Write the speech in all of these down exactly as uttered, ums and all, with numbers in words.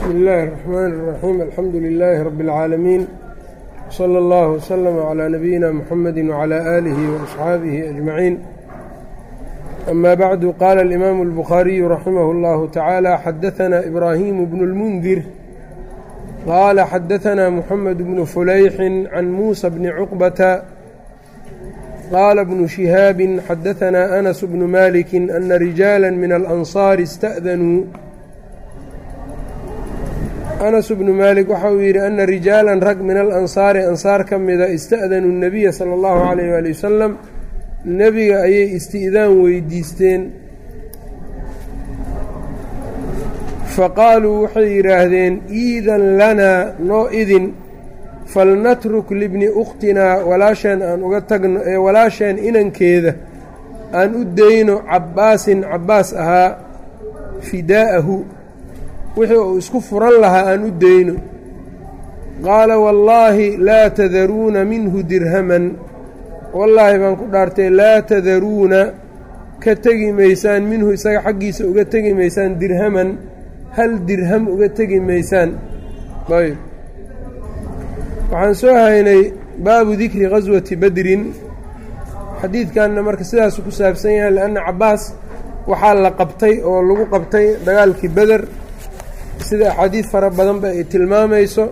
بسم الله الرحمن الرحيم الحمد لله رب العالمين صلى الله وسلم على نبينا محمد وعلى آله وأصحابه أجمعين أما بعد قال الإمام البخاري رحمه الله تعالى حدثنا إبراهيم بن المنذر قال حدثنا محمد بن فليح عن موسى بن عقبة قال ابن شهاب حدثنا أنس بن مالك أن رجالا من الأنصار استأذنوا أنس بن مالك waxa uu yidhi أna rijaaلا rag min alansaari ansaar ka mida ista'danuu الnabiya salى اllahu عalayh wali wasalam nebiga ayay isti'daan weydiisteen faqaaluu waxay yidhaahdeen iidan lanaa noo idin falnatruk libni ukhtinaa walaasheen aan uga tagno ee walaasheen inankeeda aan u dayno cabbaasin cabbaas ahaa fidaa'ahu wixii uu isku furan lahaa aan u dayno qaala wallaahi laa tadaruuna minhu dirhaman wallaahi baan ku dhaartay laa tadaruuna ka tegi maysaan minhu isaga xaggiisa uga tegi maysaan dirhaman hal dirham uga tegi maysaan ayb waxaan soo haynay baabu dikri gaswati badrin xadiidkanna marka sidaasu ku saabsan yahay lianna cabbaas waxaa la qabtay oo lagu qabtay dagaalkii beder sida axaadiid fara badanba ay tilmaamayso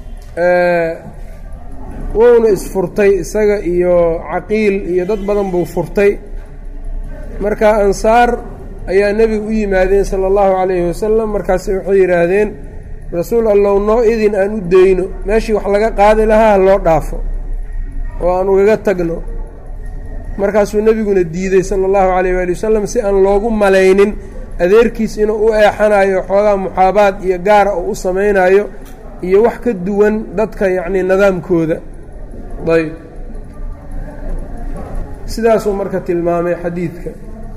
wuuna isfurtay isaga iyo caqiil iyo dad badan buu furtay marka ansaar ayaa nebiga u yimaadeen sala allahu calayhi wasalam markaasi waxay yidhaahdeen rasuul allow noo idin aan u dayno meeshii wax laga qaadi lahaa ha loo dhaafo oo aan ugaga tagno markaasuu nebiguna diiday sala allahu calayh waali wasalam si aan loogu malaynin adeerkiis inuu u eexanayo xoogaa muxaabaad iyo gaara oo u samaynayo iyo wax ka duwan dadka yacnii nidaamkooda ayb sidaasuu marka tilmaamay xadiidka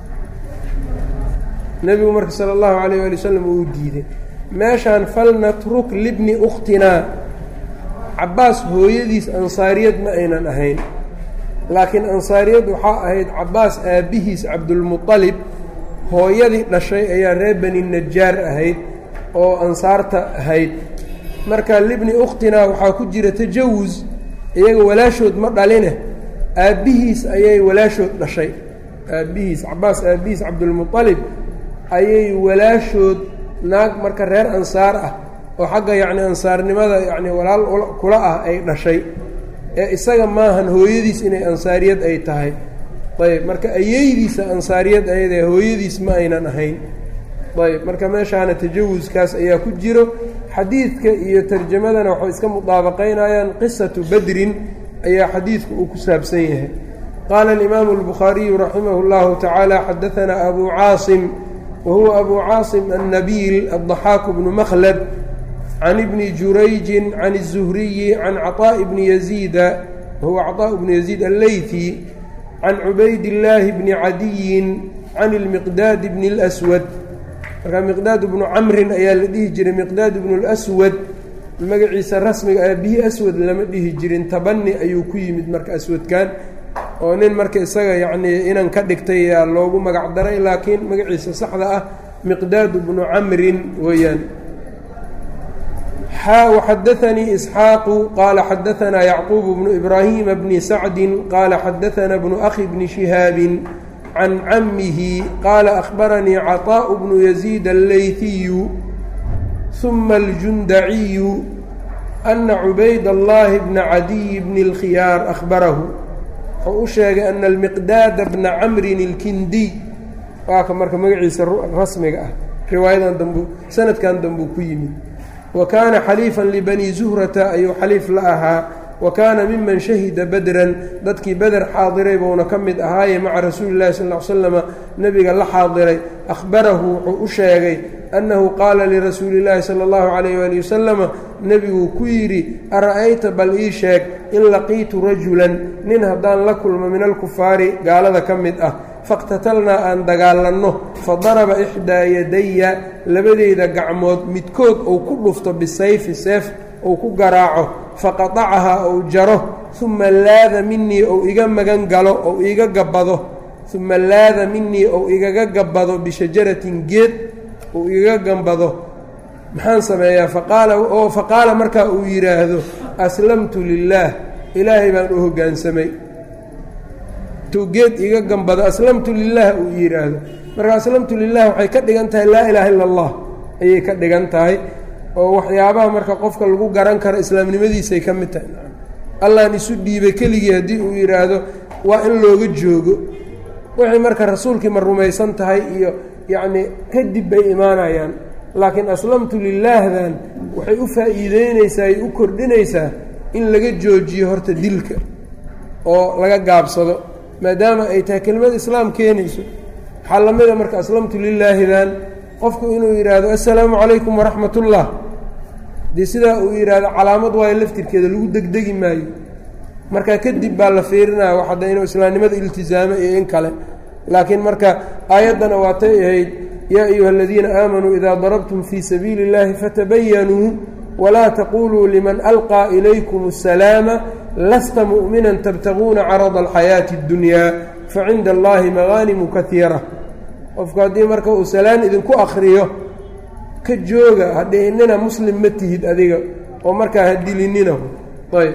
nebigu marka sala allahu calayh waali wasalam uu diiday meeshaan falnatruk libni ukhtinaa cabbaas hooyadiis ansaariyad ma aynan ahayn laakiin ansaariyad waxaa ahayd cabbaas aabbihiis cabdulmuطalib hooyadii dhashay ayaa reer bani najaar ahayd oo ansaarta ahayd marka libni ukhtinaa waxaa ku jira tajawus iyaga walaashood ma dhaline aabbihiis ayay walaashood dhashay aabbihiis cabbaas aabbihiis cabdulmuطalib ayay walaashood naag marka reer ansaar ah oo xagga yacni ansaarnimada yacni walaal kula ah ay dhashay ee isaga maahan hooyadiis inay ansaariyad ay tahay ayb marka ayeydiisa ansaariyad ayadee hooyadiis ma aynan ahayn ayb marka meeshaana tajawuskaas ayaa ku jiro xadiidka iyo tarjamadana waxay iska mudaabaqaynayaan qisatu badrin ayaa xadiidku uu ku saabsan yahay qaala alimaamu albukhaariyu raximah اllahu tacaala xadaanaa abu caasim wa huwa abu caasim annabiil addaxaaku bnu makhlad can ibni jurayjin can الzuhriyi can caطaaءi bni yaziida wahuwa caطaaء bnu yaziid alleythi can cubayd illaahi bni cadiyin can ilmiqdaad bni اlswad markaa miqdaad bnu camrin ayaa la dhihi jiray miqdaad bnu اlswad magaciisa rasmiga aabihii aswad lama dhihi jirin tabani ayuu ku yimid marka aswadkan oo nin marka isaga yacnii inan ka dhigtay yaa loogu magac daray laakiin magaciisa saxda ah miqdaad bnu camrin weeyaan وxadaثnii إسxaaqu qaala xadaثnaa yacquub bnu ibraahiima bni sacdi qaala xadaثna bnu أkhi bni شihaabi can camihi qaala أkhbaranii caطاء bnu yaزيid الleyثiyu ثuma اljundaciyu أna cubayd اllahi bna cadiy bni اlkhiyaar أkhbarahu wuxuu u sheegay ana اlmiqdaada bna camrin اlkindiy waa ka marka magaciisa rasmiga ah riwaayadan dambu sanadkan dambuu ku yimid wa kaana xaliifan libani zuhrata ayuu xaliif la ahaa wa kaana miman shahida badran dadkii beder xaadiray buuna ka mid ahaaye maca rasuuli llahi sal l slama nebiga la xaadiray akhbarahu wuxuu u sheegay annahu qaala lirasuuli llaahi sala allahu calayh waali wasalama nebiguu ku yidhi ara'ayta bal ii sheeg in laqiitu rajulan nin haddaan la kulmo min alkufaari gaalada ka mid ah faqtatalnaa aan dagaalanno fadaraba ixdaa yadaya labadeyda gacmood midkood uu ku dhufto bisayfi seef uu ku garaaco faqatacahaa ou jaro uma laada minii ou iga magan galo ou iga gabbado uma laada minii ou igaga gabbado bishajaratin geed uu igaga gambado maxaan sameeyaa faqaala oo faqaala markaa uu yidhaahdo aslamtu lilaah ilaahay baan u hoggaansamay tugeed iga gambado aslamtu lilaah uu yidhaahdo marka aslamtu lilah waxay ka dhigan tahay laa ilaaha illa allah ayay ka dhigan tahay oo waxyaabaha marka qofka lagu garan karo islaamnimadiisay ka mid tahay allaan isu dhiibay keligii haddii uu yidhaahdo waa in looga joogo wixii marka rasuulkii ma rumaysan tahay iyo yacnii kadib bay imaanayaan laakiin aslamtu lilaahdan waxay u faa'iideynaysaa ay u kordhinaysaa in laga joojiyo horta dilka oo laga gaabsado maadaama ay tahay kelimada islaam keenayso waxaa la mida marka aslamtu lilaahidan qofku inuu yidhaahdo assalaamu calaykum waraxmat ullah dee sidaa uu yidhaahdo calaamad waayo laftirkeeda lagu degdegi maayo marka kadib baa la fiirinaya wax hadda inuu islaamnimada iltizaamo iyo in kale laakiin marka aayaddana waatay ahayd yaa ayuha aladiina aamanuu idaa darabtum fii sabiili اllahi fatabayanuu walaa taquluu liman alqaa ilaykum asalaama lasta mu'minan tabtaguuna carada alxayaati اddunyaa facinda allahi magaanimu kaiira qofku haddii marka uu salaan idinku akriyo ka jooga hadhihinina muslim ma tihid adiga oo markaa ha dilininahu ayb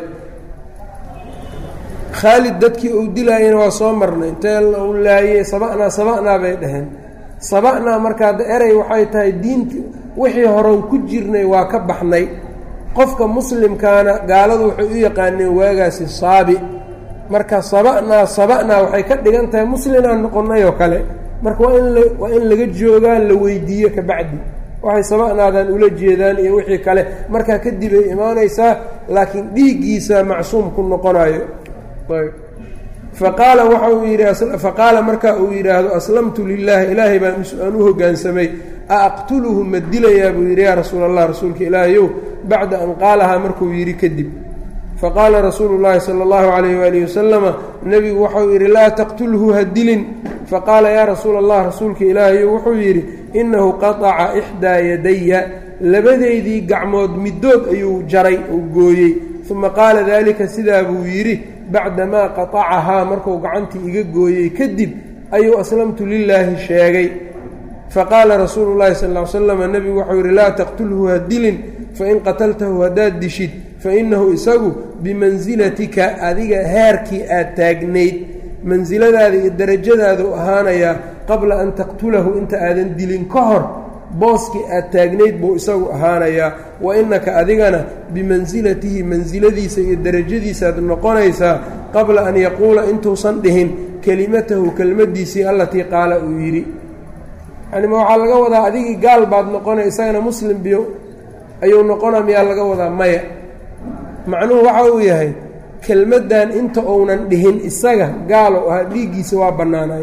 khaalid dadkii uu dilaayana waa soo marnay intee u laayey saba'naa saba'naa bay dhaheen saba'naa markaa da erey waxay tahay diinti wixii horon ku jirnay waa ka baxnay qofka muslimkaana gaaladu waxay u yaqaaneen waagaasi saabi marka saba'naa saba'naa waxay ka dhigan tahay muslimaan noqonnay oo kale marka waa in la waa in laga joogaa la weydiiyo kabacdi waxay saba'naadaan ula jeedaan iyo wixii kale markaa kadib ay imaanaysaa laakiin dhiiggiisa macsuum ku noqonayo ayb faqaala waxa uu yidhi faqaala marka uu yidhaahdo aslamtu lilaahi ilaahay baan aan u hoggaansamay a aqtuluhu ma dilayaa buu yidhi yaa rasuula allah rasuulka ilaahayow bacda an qaalahaa markuu yidhi kadib faqaala rasuulu llaahi sala allahu calayh waalihi wasalama nebigu waxau yidhi laa taqtulhu ha dilin faqaala yaa rasuula allah rasuulka ilaahayow wuxuu yidhi innahu qataca ixdaa yadaya labadeydii gacmood middood ayuu jaray uu gooyey uma qaala daalika sidaa buu yidhi bacdamaa qatacahaa markuu gacantii iga gooyey kadib ayuu aslamtu lilaahi sheegay faqaala rasuulu llahi sal ll ly slam nebigu waxau yidhi laa taqtulhu ha dilin fain qataltahu haddaad dishid fainahu isagu bimansilatika adiga heerkii aad taagnayd mansiladaada iyo darajadaada u ahaanayaa qabla an taqtulahu inta aadan dilin ka hor booskii aad taagnayd buu isagu ahaanayaa wa innaka adigana bimansilatihi mansiladiisa iyo darajadiisaaad noqonaysaa qabla an yaquula intuusan dhihin kelimatahu kelmaddiisii allatii qaala uu yidhi yani ma waxaa laga wadaa adigii gaal baad noqonay isagana muslim biyo ayuu noqona miyaa laga wadaa maya macnuhu waxa uu yahay kelmaddan inta uunan dhihin isaga gaalo ahaa dhiiggiisa waa bannaanay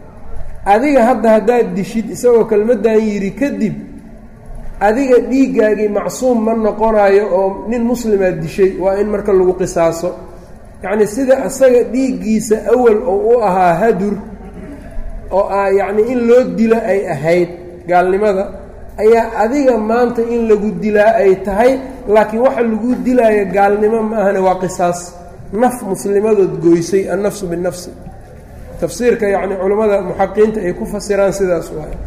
adiga hadda haddaad dishid isagoo kelmaddan yidhi kadib adiga dhiiggaagii macsuum ma noqonayo oo nin muslimaad dishay waa in marka lagu qisaaso yacnii sida isaga dhiiggiisa awal oo u ahaa hadur oo ah yacnii in loo dilo ay ahayd gaalnimada ayaa adiga maanta in lagu dilaa ay tahay laakiin waxa lagu dilaayo gaalnimo ma ahane waa qisaas naf muslimadood goysay annafsu binafsi tafsiirka yacni culammada muxaqiinta ay ku fasiraan sidaas waayo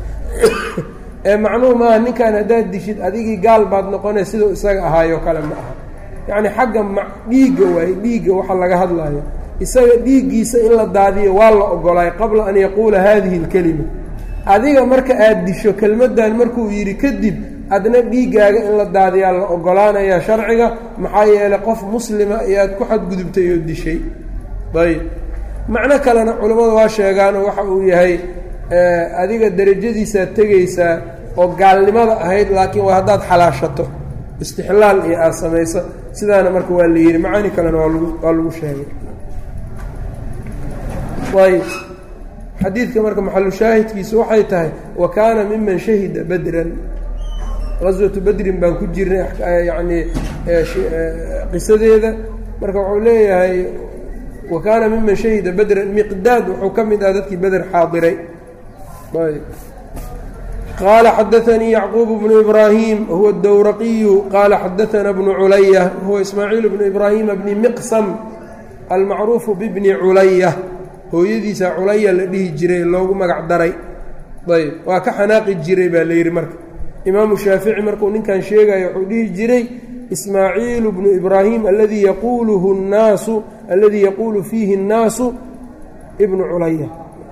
ee macnuhu maaha ninkan haddaad dishid adigii gaal baad noqonay siduu isaga ahaayoo kale ma aha yacni xagga ma dhiigga waaye dhiigga waxa laga hadlaayo isaga dhiiggiisa in la daadiyo waa la ogolaay qabla an yaquula haadihi alkelima adiga marka aada disho kelmaddan markuu yidhi kadib adna dhiiggaaga in la daadiyaa la ogolaanayaa sharciga maxaa yeelay qof muslima ayaad ku xadgudubtay oo dishay ayb macno kalena culammadu waa sheegaanoo waxa uu yahay adiga derajadiisaad tegaysaa oo gaalnimada ahayd laakiin waa haddaad xalaashato istixlaal iyo aad samayso sidaana marka waa la yidhi macaani kalena waa lagu waa lagu sheegay ayb xadiidka marka maxalu shaahidkiisu waxay tahay wa kaana miman shahida badran qaswatu badrin baan ku jirnay yacnii qisadeeda marka wuxuu leeyahay wa kaana miman shahida badran miqdaad wuxuu ka mid ah dadkii beder xaadiray ayb qaala xadaanii yacquub bnu ibraahim huwa dawraqiyu qaala xadaana bnu culaya huwa ismaaciil bnu ibraahima bni miqsam almacruufu bibni culaya hooyadiisa culaya la dhihi jiray loogu magac daray ayb waa ka xanaaqi jiray baa la yidhi marka imaamu shaafici markuu ninkan sheegayo wuxuu dhihi jiray ismaaciilu bnu ibraahim aladii yaquuluhu nnaasu aladii yaquulu fiihi الnaasu ibnu culaya.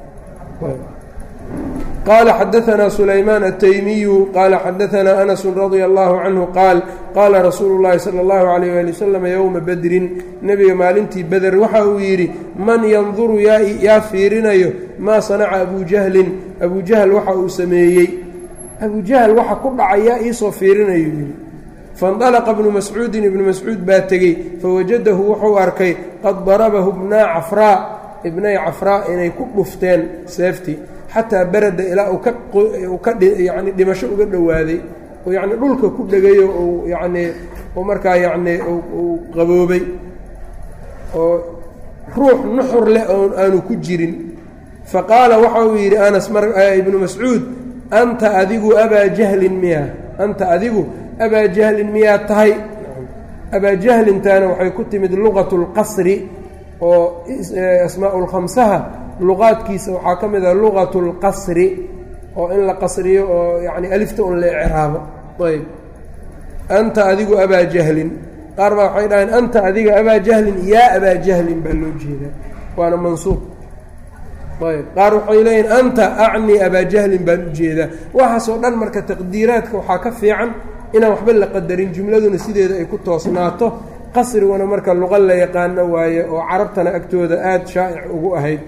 qaala xadaanaa sulaymaan ataymiyu qaala xadaanaa anasu radia allahu canhu qaal qaala rasuulu llaahi sala allahu alayh ali wasalam yowma badrin nebiga maalintii beder waxa uu yidhi man yanduru yaa fiirinayo maa sanaca abuu jahlin abuu jahl waxa uu sameeyey abuu jahl waxa ku dhacay yaa iisoo fiirinayo yidhi faاndalaqa bnu mascuudin ibnu mascuud baa tegey fawajadahu wuxuu arkay qad darabahu bnaa cafraa ibnay cafraa inay ku dhufteen seeftii xataa barada ilaa uu ka yani dhimasho uga dhowaaday oo yacni dhulka ku dhegayo uu yacnii oo markaa yacnii uu qaboobay oo ruux nuxur leh oon aanu ku jirin faqaala waxa uu yidhi anas ibnu mascuud anta adigu abaa jahlin miyaa anta adigu abaa jahlin miyaa tahay abaa jahlintaana waxay ku timid luqatu اlqasri oo asmaa'u lkhamsaha luqaadkiisa waxaa ka mid ah luqatu اlqasri oo in la qasriyo oo yacni alifta un la icraabo ayb anta adigu abaa jahlin qaar baa waxay dhaheen anta adiga abaa jahlin yaa abaa jahlin baa loo jeedaa waana mansuub ayb qaar waxay leeyihin anta acni abaa jahlin baan u jeedaa waxaasoo dhan marka taqdiiraadka waxaa ka fiican inaan waxba la qadarin jumladuna sideeda ay ku toosnaato qasriguna marka luqa la yaqaano waaye oo carabtana agtooda aada shaa'ic ugu ahayd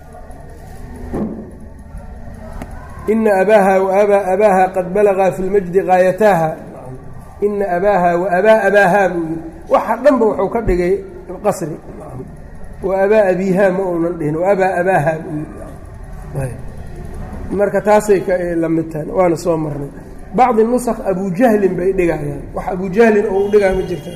ina abaaha waabaa abaaha qad balagaa fi lmajdi gaayataaha ina abaaha waabaa abaaha buu yidhi waxa dhanba wuxuu ka dhigay qasri wa abaa abiiha ma uunan dhihin waabaa abaaha buu yidhi marka taasay la mid tahay waana soo marnay bacdi nusakh abuu jahlin bay dhigayaan wax abuu jahlin oo u dhigaa ma jirta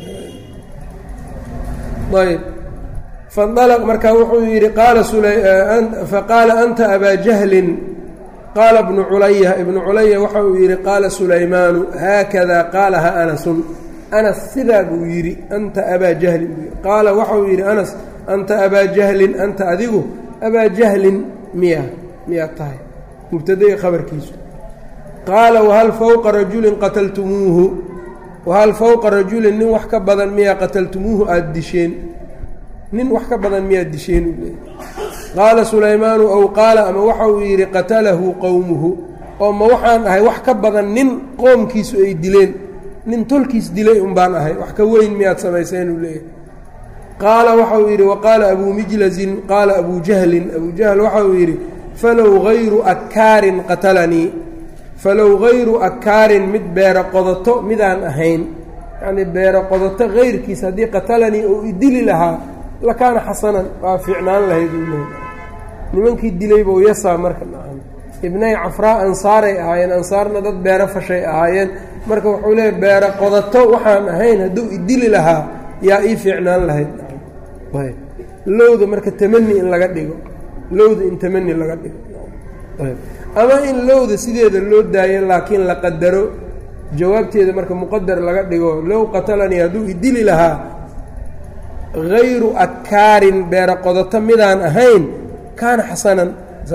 ayb faindalaq marka wuxuu yidhi qaala faqaala anta abaa jahlin qaala ibnu culaya ibnu culaya waxa uu yidhi qaala sulaymaanu haakadaa qaalaha anasun anas sidaa buu yidhi anta abaa jahlin buu yidhi qaala waxa uu yidhi anas anta abaa jahlin anta adigu abaa jahlin miya miyaad tahay mubtadai khabarkiisu qaala wahal fawqa rajulin qataltumuuhu wahal fawqa rajulin nin wax ka badan miyaa qataltumuuhu aada disheen nin wax ka badan miyaad disheen uu leeyay qaala sulaymaanu ow qaala ama waxa uu yidhi qatalahu qowmuhu oo ma waxaan ahay wax ka badan nin qoomkiisu ay dileen nin tolkiis dilay un baan ahay wax ka weyn miyaad samayseen uu leeyahy qaala waxa uu yidhi waqaala abuu mijlazin qaala abuu jahlin abuu jahl waxa uu yidhi falow hayru akkaarin qatalanii falow hayru akkaarin mid beero qodato midaan ahayn yacnii beero qodato hayrkiis haddii qatalanii uu idili lahaa lakaana xasanan waa fiicnaan lahayd uu leeyahy nimankii dilayba u yasaa marka nacan ibnay cafraa ansaaray ahaayeen ansaarna dad beero fashay ahaayeen marka wuxuu leeyahy beero qodato waxaan ahayn hadduu idili lahaa yaa ii fiicnaan lahayd ayb lowda marka tamani in laga dhigo lowda in tamani laga dhigo ayb ama in lowda sideeda loo daayo laakiin la qadaro jawaabteeda marka muqadar laga dhigo low qatalanii hadduu idili lahaa hayru akkaarin beero qodato midaan ahayn kaana xasanan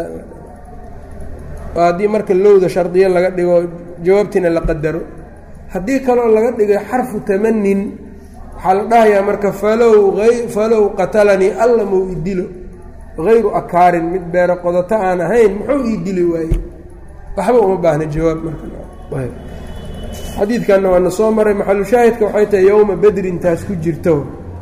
haddii marka lowda shardiyo laga dhigo jawaabtiina la qadaro haddii kaloo laga dhigay xarfu tamanin waxaa la dhahayaa marka falow falow qatalanii alla mau idilo hayru akkaarin mid beero qodato aan ahayn muxuu ii dili waayey waxba uma baahna jawaab marka xadiidkanna waana soo maray maxalu shaahidka waxay tahay yowma bedrin taas ku jirto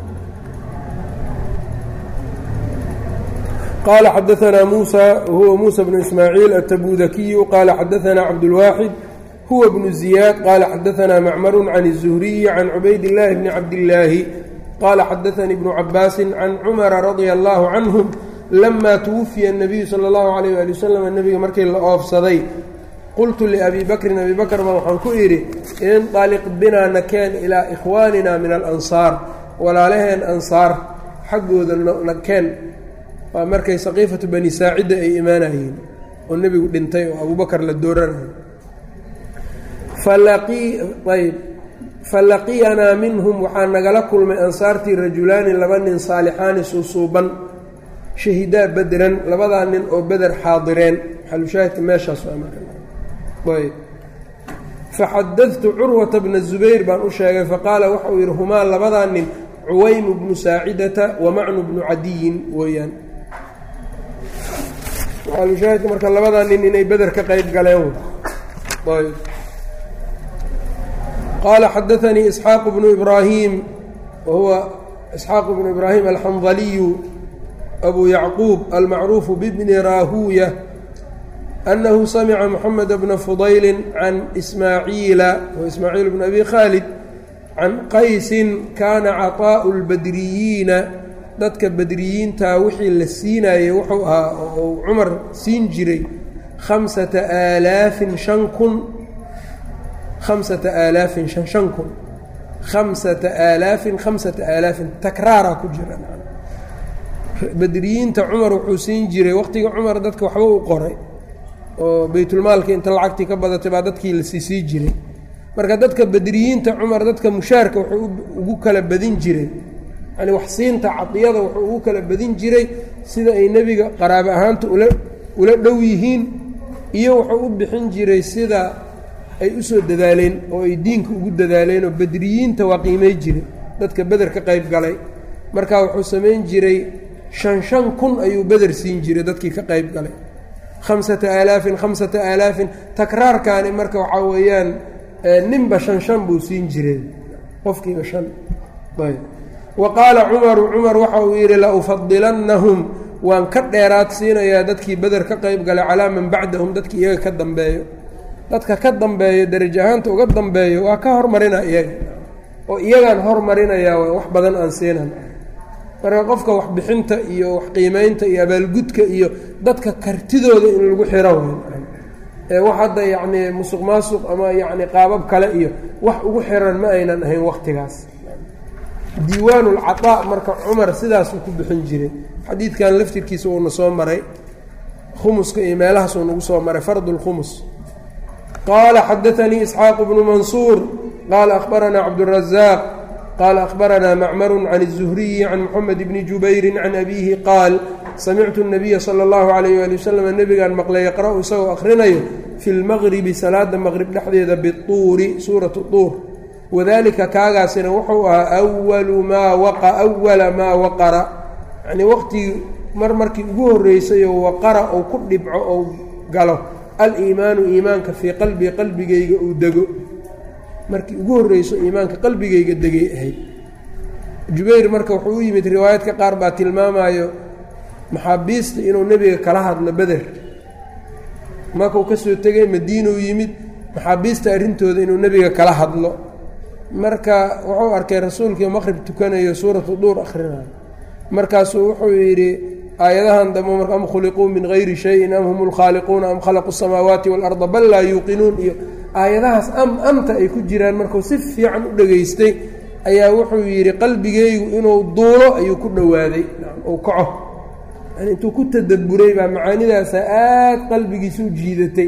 qala xadaanaa muusa huwa muusa bnu ismaaciil atabudakiyu qaala xadaanaa cabdulwaaxid huwa bnu ziyaad qaala xadaanaa macmaru can الzuhriyi can cubayd اllaahi bni cabdillaahi qaala xadaanii bnu cabaasin can cumara radia allahu canhum lama twufiya الnabiyu salى اllahu alayh ali wasalam nebiga markii la oofsaday qultu liabi bakrin abi bakr baa waxaan ku idhi inطaliq binaa nakeen ilaa ikhwaanina min alansaar walaalaheen ansaar xaggooda nakeen waa markay saqiifatu bani saacida ay imaanayeen oo nebigu dhintay oo abubakar la dooranayo ayb falaqiyanaa minhum waxaa nagala kulmay ansaartii rajulaani laba nin saalixaani suusuuban shahidaa bedran labadaa nin oo beder xaadireen xalushaahidka meeshaas ayb faxadadtu curwata bna zubayr baan u sheegay faqaala waxauu yidhi humaa labadaa nin cuwaymu bnu saacidata wa macnu bnu cadiyin weeyaan maalushaahidka marka labadaa nin inay beder ka qayb galeen ayb qaala xadaanii isxaaq bnu ibraahim wahuwa isxaaq bnu ibraahim alxandaliyu abu yacquub almacruufu bibni raahuuya أنه سمع محمد بن فضيل عن إسماعيiل وإسماعيiل بن أبي khالد عن qays كاana cطاء الbdriyiiنa dadka bedriyiinta wixii la siinayey wuxuu ahaa oo cumar siin jiray خaمسaةa آaلaaفin شhan kun خaمسaةa آaلaaفin شhan شhan kun خaمسaةa آaلaaفin خaمسaةa آaلaaفin takraaraa ku jira bedriyiinta cumar wuxuu siin jiray waqtiga cumar dadka waxba u qoray oo baytulmaalka inta lacagtii ka badatay baa dadkii la siisii jiray marka dadka bedriyiinta cumar dadka mushaarka wuxuu ugu kala badin jiray yani wax siinta cadiyada wuxuu ugu kala badin jiray sida ay nebiga qaraabo ahaanta ula ula dhow yihiin iyo wuxuu u bixin jiray sida ay u soo dadaaleen oo ay diinka ugu dadaaleen oo bedriyiinta waa qiimay jiray dadka beder ka qayb galay marka wuxuu samayn jiray shan shan kun ayuu beder siin jiray dadkii ka qayb galay hamsata aalaafin hamsata aalaafin takraarkaani marka waxaa weeyaan ninba shan shan buu siin jiray qofkiiba shan ayb wa qaala cumaru cumar waxa uu yidhi la ufadilannahum waan ka dheeraad siinayaa dadkii beder ka qayb galay calaa man bacdahum dadkii iyaga ka dambeeyo dadka ka dambeeyo darajo ahaanta uga dambeeyo waa ka hormarinaa iyaga oo iyagaan hormarinayaa wax badan aan siinan marka qofka waxbixinta iyo wax qiimeynta iyo abaalgudka iyo dadka kartidooda in lagu xiro ee wax hadda yacnii musuq maasuq ama yacni qaabab kale iyo wax ugu xiran ma aynan ahayn waqtigaas diiwaanulcataa marka cumar sidaasuu ku bixin jiray xadiidkan laftirkiisa uuna soo maray khumuska iyo meelahaas uu nagu soo maray fardulkhumus qaala xadaanii isxaaq bnu mansuur qaala akhbaranaa cabdurazaaq qال أخبرنا معmر عن الزهري عن محمد بن جuبير عن أبيه qاaل سمعت النبي صلى الله عليه ولي وسلم نبgaan mqlay يقرأ isagoo أkrinayo في المغرب salaada mqرب dhexdeeda bالطuur suuraة الطuur وذلika kaagaasina wuxuu ahaa أول maa أوla maa waqra yani wqtigii mar markii ugu horeysay oo waqara ou ku dhibco ou galo aliimaanu iimaanka fii qalbii qalbigayga uu dego markii ugu horreyso iimaanka qalbigayga degay ahayd jubayr marka wuxuu u yimid riwaayadka qaar baa tilmaamayo maxaabiista inuu nebiga kala hadlo beder markuu ka soo tegay madiinuu yimid maxaabiista arrintooda inuu nebiga kala hadlo marka wuxuu arkay rasuulkii maqrib tukanayo suuratu duur akhrinayo markaasuu wuxuu yidhi aayadahan dambe marka am khuliquu min hayri shayin am hum lkhaaliquuna am khalaqu الsamaawaati wاlarda bal laa yuuqinuun iyo aayadahaas am amta ay ku jiraan markuu si fiican u dhegaystay ayaa wuxuu yidhi qalbigaygu inuu duulo ayuu ku dhowaaday uu kaco yani intuu ku tadabburay baa macaanidaasa aad qalbigiisa u jiidatay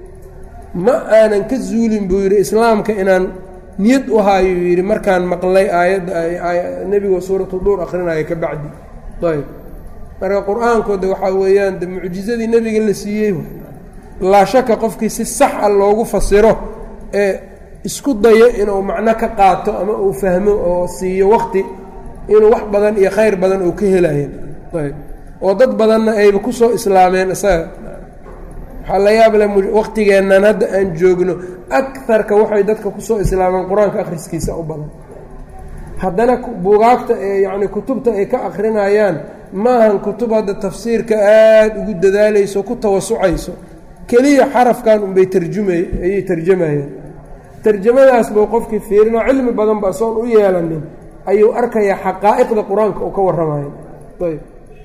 ma aanan ka zuulin buu yidhi islaamka inaan niyad u haayuu yidhi markaan maqlay aayadda nebigoo suuratu duur akhrinayo ka bacdi ayb marka qur-aankooda waxaa weeyaan de mucjizadii nebiga la siiyey laa shaka qofkii si sax a loogu fasiro ee isku dayo inuu macno ka qaato ama uu fahmo oo siiyo waqti inuu wax badan iyo khayr badan uu ka helayo ayb oo dad badanna ayba ku soo islaameen isaga waxaa la yaab le waqtigeennan hadda aan joogno akarka waxay dadka kusoo islaameen qur-aanka akhriskiisa u badan haddana buugaagta ee yacni kutubta ay ka akrinayaan maahan kutub hadda tafsiirka aada ugu dadaalayso ku tawasucayso keliya xarafkan unbay tarjumay ayay tarjamayaan tarjamadaas buu qofkii fiirino cilmi badan ba soon u yeelanin ayuu arkayaa xaqaa'iqda qur-aanka uu ka warramayo ayb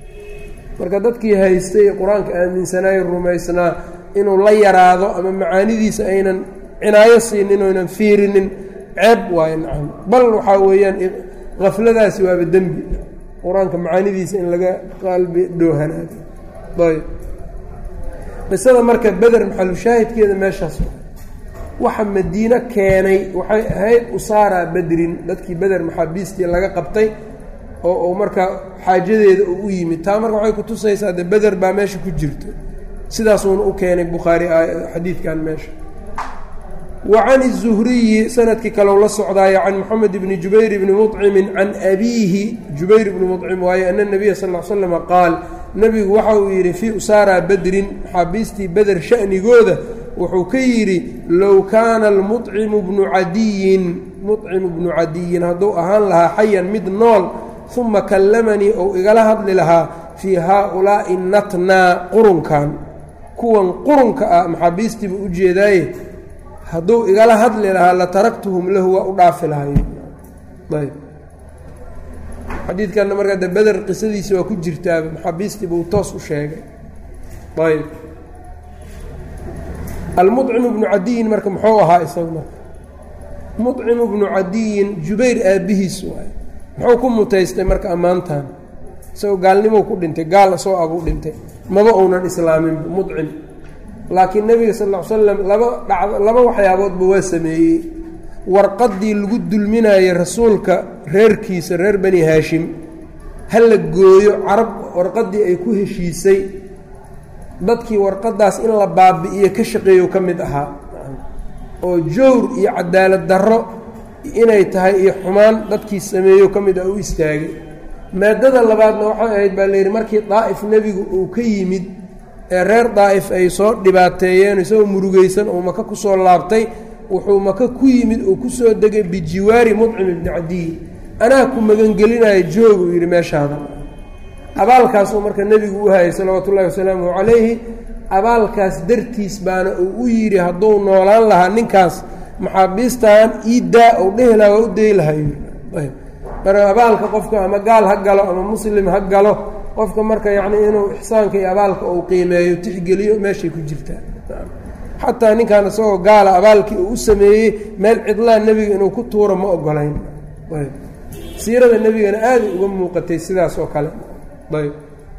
marka dadkii haystay qur-aanka aaminsanaay rumaysnaa inuu la yaraado ama macaanidiisa aynan cinaayo siinin oynan fiirinin ceeb waayo nacam bal waxaa weeyaan kafladaasi waaba dembi qur-aanka macaanidiisa in laga qalbi dhoohanaado ayb qisada marka beder maxalushaahidkeeda meeshaas waxa madiine keenay waxay ahayd usaaraa bedrin dadkii beder maxaabiistii laga qabtay oo uu marka xaajadeeda uu u yimid taa marka waxay ku tusaysaa de beder baa meesha ku jirto sidaasuuna u keenay bukhaari xadiidkan meesha وعن الزهري سندkii kale la socdaay عن محمد بن جuبير بن مطعم عن أبيه جuبير بن مطعم waaye أن النبي صلى اه عليه وسلم قاaل نبgu waxa uu yidhi في أساarى bedrin xaabiistii beder شhأnigooda wuxuu ka yidhi low kaana المطcم بن عadiyin مطcم بن عadiyin hadduu ahaan lahaa xayan mid nool ثuma kallamanii ou igala hadli lahaa fii haaؤulaaءi natnaa qurunkan kuwan qurunka ah maxaabiistiiba u jeedaaye hadduu igala hadli lahaa lataraktuhum lahu waa u dhaafi lahay ayb xadiidkanna markaa de beder qisadiisa waa ku jirtaaba maxaabiistiiba uu toos u sheegay ayb almuطcimu bnu cadiyin marka muxuu ahaa isaga marka muطcimu bnu cadiyin jubayr aabbihiis waay muxuu ku mutaystay marka ammaantan isagoo gaalnimou ku dhintay gaal isagoo abuu dhintay maba uunan islaaminba muطcim laakiin nebiga sal ll ly slam laba dhacdo laba waxyaaboodba waa sameeyey warqaddii lagu dulminayay rasuulka reerkiisa reer bani haashim ha la gooyo carab warqaddii ay ku heshiisay dadkii warqaddaas in la baabi'iyo ka shaqeeyo ka mid ahaa oo jawr iyo cadaalad darro inay tahay iyo xumaan dadkii sameeyo ka mid ah u istaagay maadada labaadna waxay ahayd baa layidhi markii daa'if nebigu uu ka yimid ee reer daa'if ay soo dhibaateeyeen isagoo murugaysan oo maka ku soo laabtay wuxuu maka ku yimid oo ku soo degay bijiwaari muطcim ibni cadiy anaa ku magangelinayo joog uu yidhi meeshaada abaalkaasuu marka nebigu u hayay salawaatu ullahi wasalaamuhu calayhi abaalkaas dartiis baana uu u yidhi hadduu noolaan lahaa ninkaas maxaabiistan ii daa ou dhehi lahaa waa u dayi lahay marka abaalka qofka ama gaal ha galo ama muslim ha galo qofka marka yacni inuu ixsaanka iyo abaalka uu qiimeeyo tixgeliyo meeshay ku jirtaa xataa ninkan isagoo gaala abaalkii uu u sameeyey meel cidlaa nebiga inuu ku tuuro ma ogolayn ayb siirada nebigana aaday uga muuqatay sidaas oo kale ayb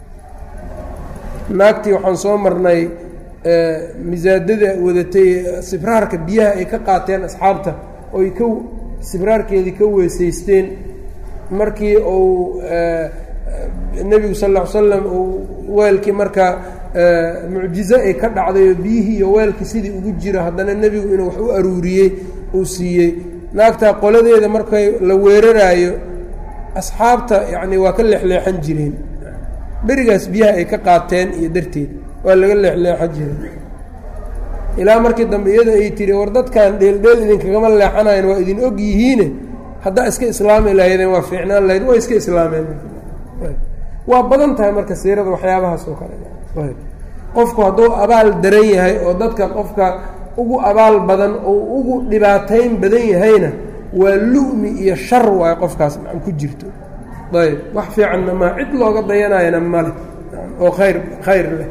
naagtii waxaan soo marnay misaadada wadatay sibraarka biyaha ay ka qaateen asxaabta oy ka sibraarkeedii ka weesaysteen markii uu nebigu sal ll ly slam uu weelkii markaa mucjizo ay ka dhacday oo biyihii iyo weelkii sidii ugu jira haddana nebigu inuu wax u aruuriyey uu siiyey naagtaa qoladeeda markay la weeraraayo asxaabta yacni waa ka leexleexan jireen berigaas biyaha ay ka qaateen iyo darteed waa laga leexleexan jiray ilaa markii dambe iyada ay tiri war dadkan dheeldheel idinkagama leexanayan waa idin og yihiine haddaa iska islaami lahaydeen waa fiicnaan lahayd waa iska islaameen waa badan tahay marka siirada waxyaabahaas oo kale qofku hadduu abaal daran yahay oo dadka qofka ugu abaal badan oo ugu dhibaatayn badan yahayna waa lu'mi iyo shar waayo qofkaas macam ku jirto ayb wax fiicanna maa cid looga dayanayana male oo khayr khayr leh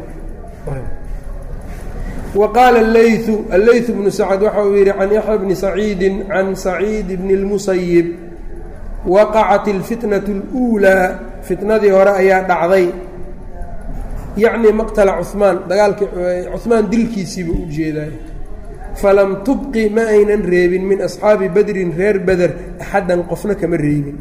wa qaala allaythu allaythu bnu sacad waxa uu yidhi can yaxya bni saciidin can saciid bni اlmusayib waqacat اlfitnaة اluulaa fitnadii hore ayaa dhacday yacni maqtala cuhmaan dagaalkii cuhmaan dilkiisiiba u jeedaay falam tubqi ma aynan reebin min asxaabi badrin reer beder axaddan qofna kama reebin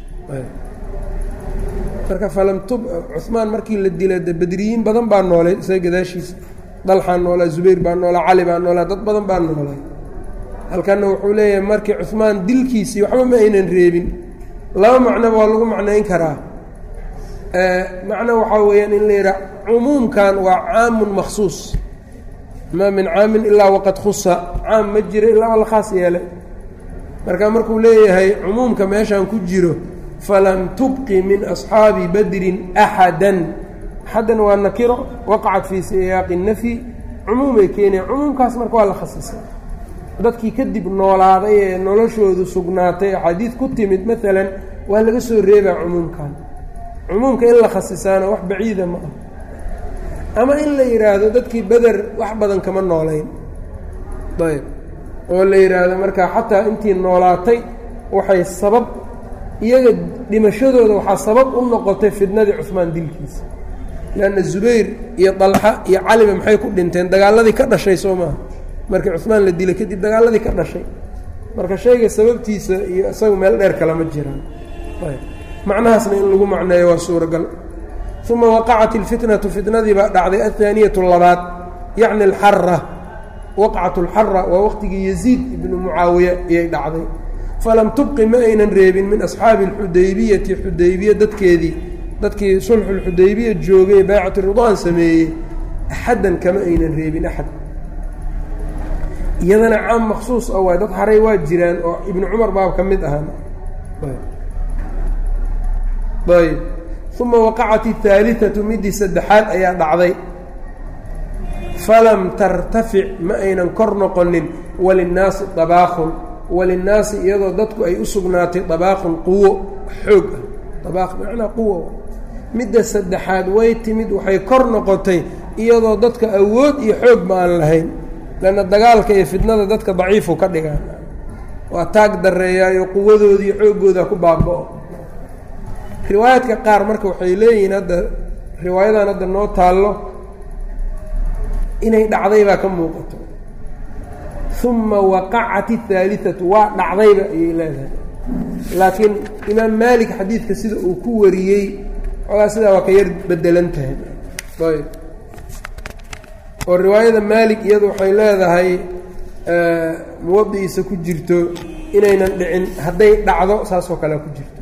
marka falam tub cuhmaan markii la dila de bedriyiin badan baa noolay isaga gadaashiisa dalxaa noolaa zubayr baa noolaa cali baa noolaa dad badan baa noolay halkanna wuxuu leeyahay markii cuhmaan dilkiisii waxba ma aynan reebin laba macnoba waa lagu macnayn karaa macno waxaa weeyaan in la yidhaha cumuumkan waa caamun maksuus maa min caamin ilaa waqad khusa caam ma jiro ilaa alla khaas yeelay marka markuu leeyahay cumuumka meeshaan ku jiro falam tubqi min asxaabi badrin axadan axadan waa nakiro waqacat fii siyaaqi nafyi cumuumay keenaya cumuumkaas marka waa la khasisay dadkii kadib noolaaday ee noloshoodu sugnaatay axaadiid ku timid maalan waa laga soo reebaa cumuumkan cumuumka in la khasisaana wax baciida ma ah ama in la yidhaahdo dadkii beder wax badan kama noolayn ayb oo la yidhaahdo markaa xataa intii noolaatay waxay sabab iyaga dhimashadooda waxaa sabab u noqotay fidnadii cuhmaan dilkiisa leanna zubayr iyo dalxa iyo caliba maxay ku dhinteen dagaaladii ka dhashay soo maaha markii cuhmaan la dilay kadib dagaaladii ka dhashay marka shayga sababtiisa iyo isaga meel dheer kalama jiraan ayb macnahaasna in lagu macneeyo waa suuragal uma waqacat ilfitnatu fitnadii baa dhacday athaaniyatu labaad yacni alxara waqcat اlxara waa waqtigii yaziid ibnu mucaawiya iyay dhacday falam tubqi ma aynan reebin min asxaabi اlxudaybiyati xudaybiya dadkeedii dadkii sulxu اlxudaybiya joogay baycat ridwaan sameeyey axaddan kama aynan reebin axad iyadana caam maksuus ah waay dad haray waa jiraan oo ibnu cumar baab ka mid ahaa ayb uma waqacat الثaaliثaةu midii saddexaad ayaa dhacday falam tartafic ma aynan kor noqonin walinnaasi dabaaqun walinnaasi iyadoo dadku ay u sugnaatay dabaaqun quwo xoog ah dabaaq macnaa quwo midda saddexaad way timid waxay kor noqotay iyadoo dadka awood iyo xoog ma aan lahayn lanna dagaalka iyo fidnada dadka daciifu ka dhigaan waa taag dareeyaayo quwadoodii xooggooda ku baaba'o riwaayaadka qaar marka waxay leeyihiin hadda riwaayadan hadda noo taallo inay dhacday baa ka muuqato uma waqacat الثaaliثatu waa dhacdayba ayay leedahay laakiin imaam maalik xadiidka sida uu ku wariyey xoogaa sidaa waa ka yar bedelan tahay ayb oo riwaayada maalik iyadu waxay leedahay muwadiisa ku jirto inaynan dhicin hadday dhacdo saasoo kalea ku jirto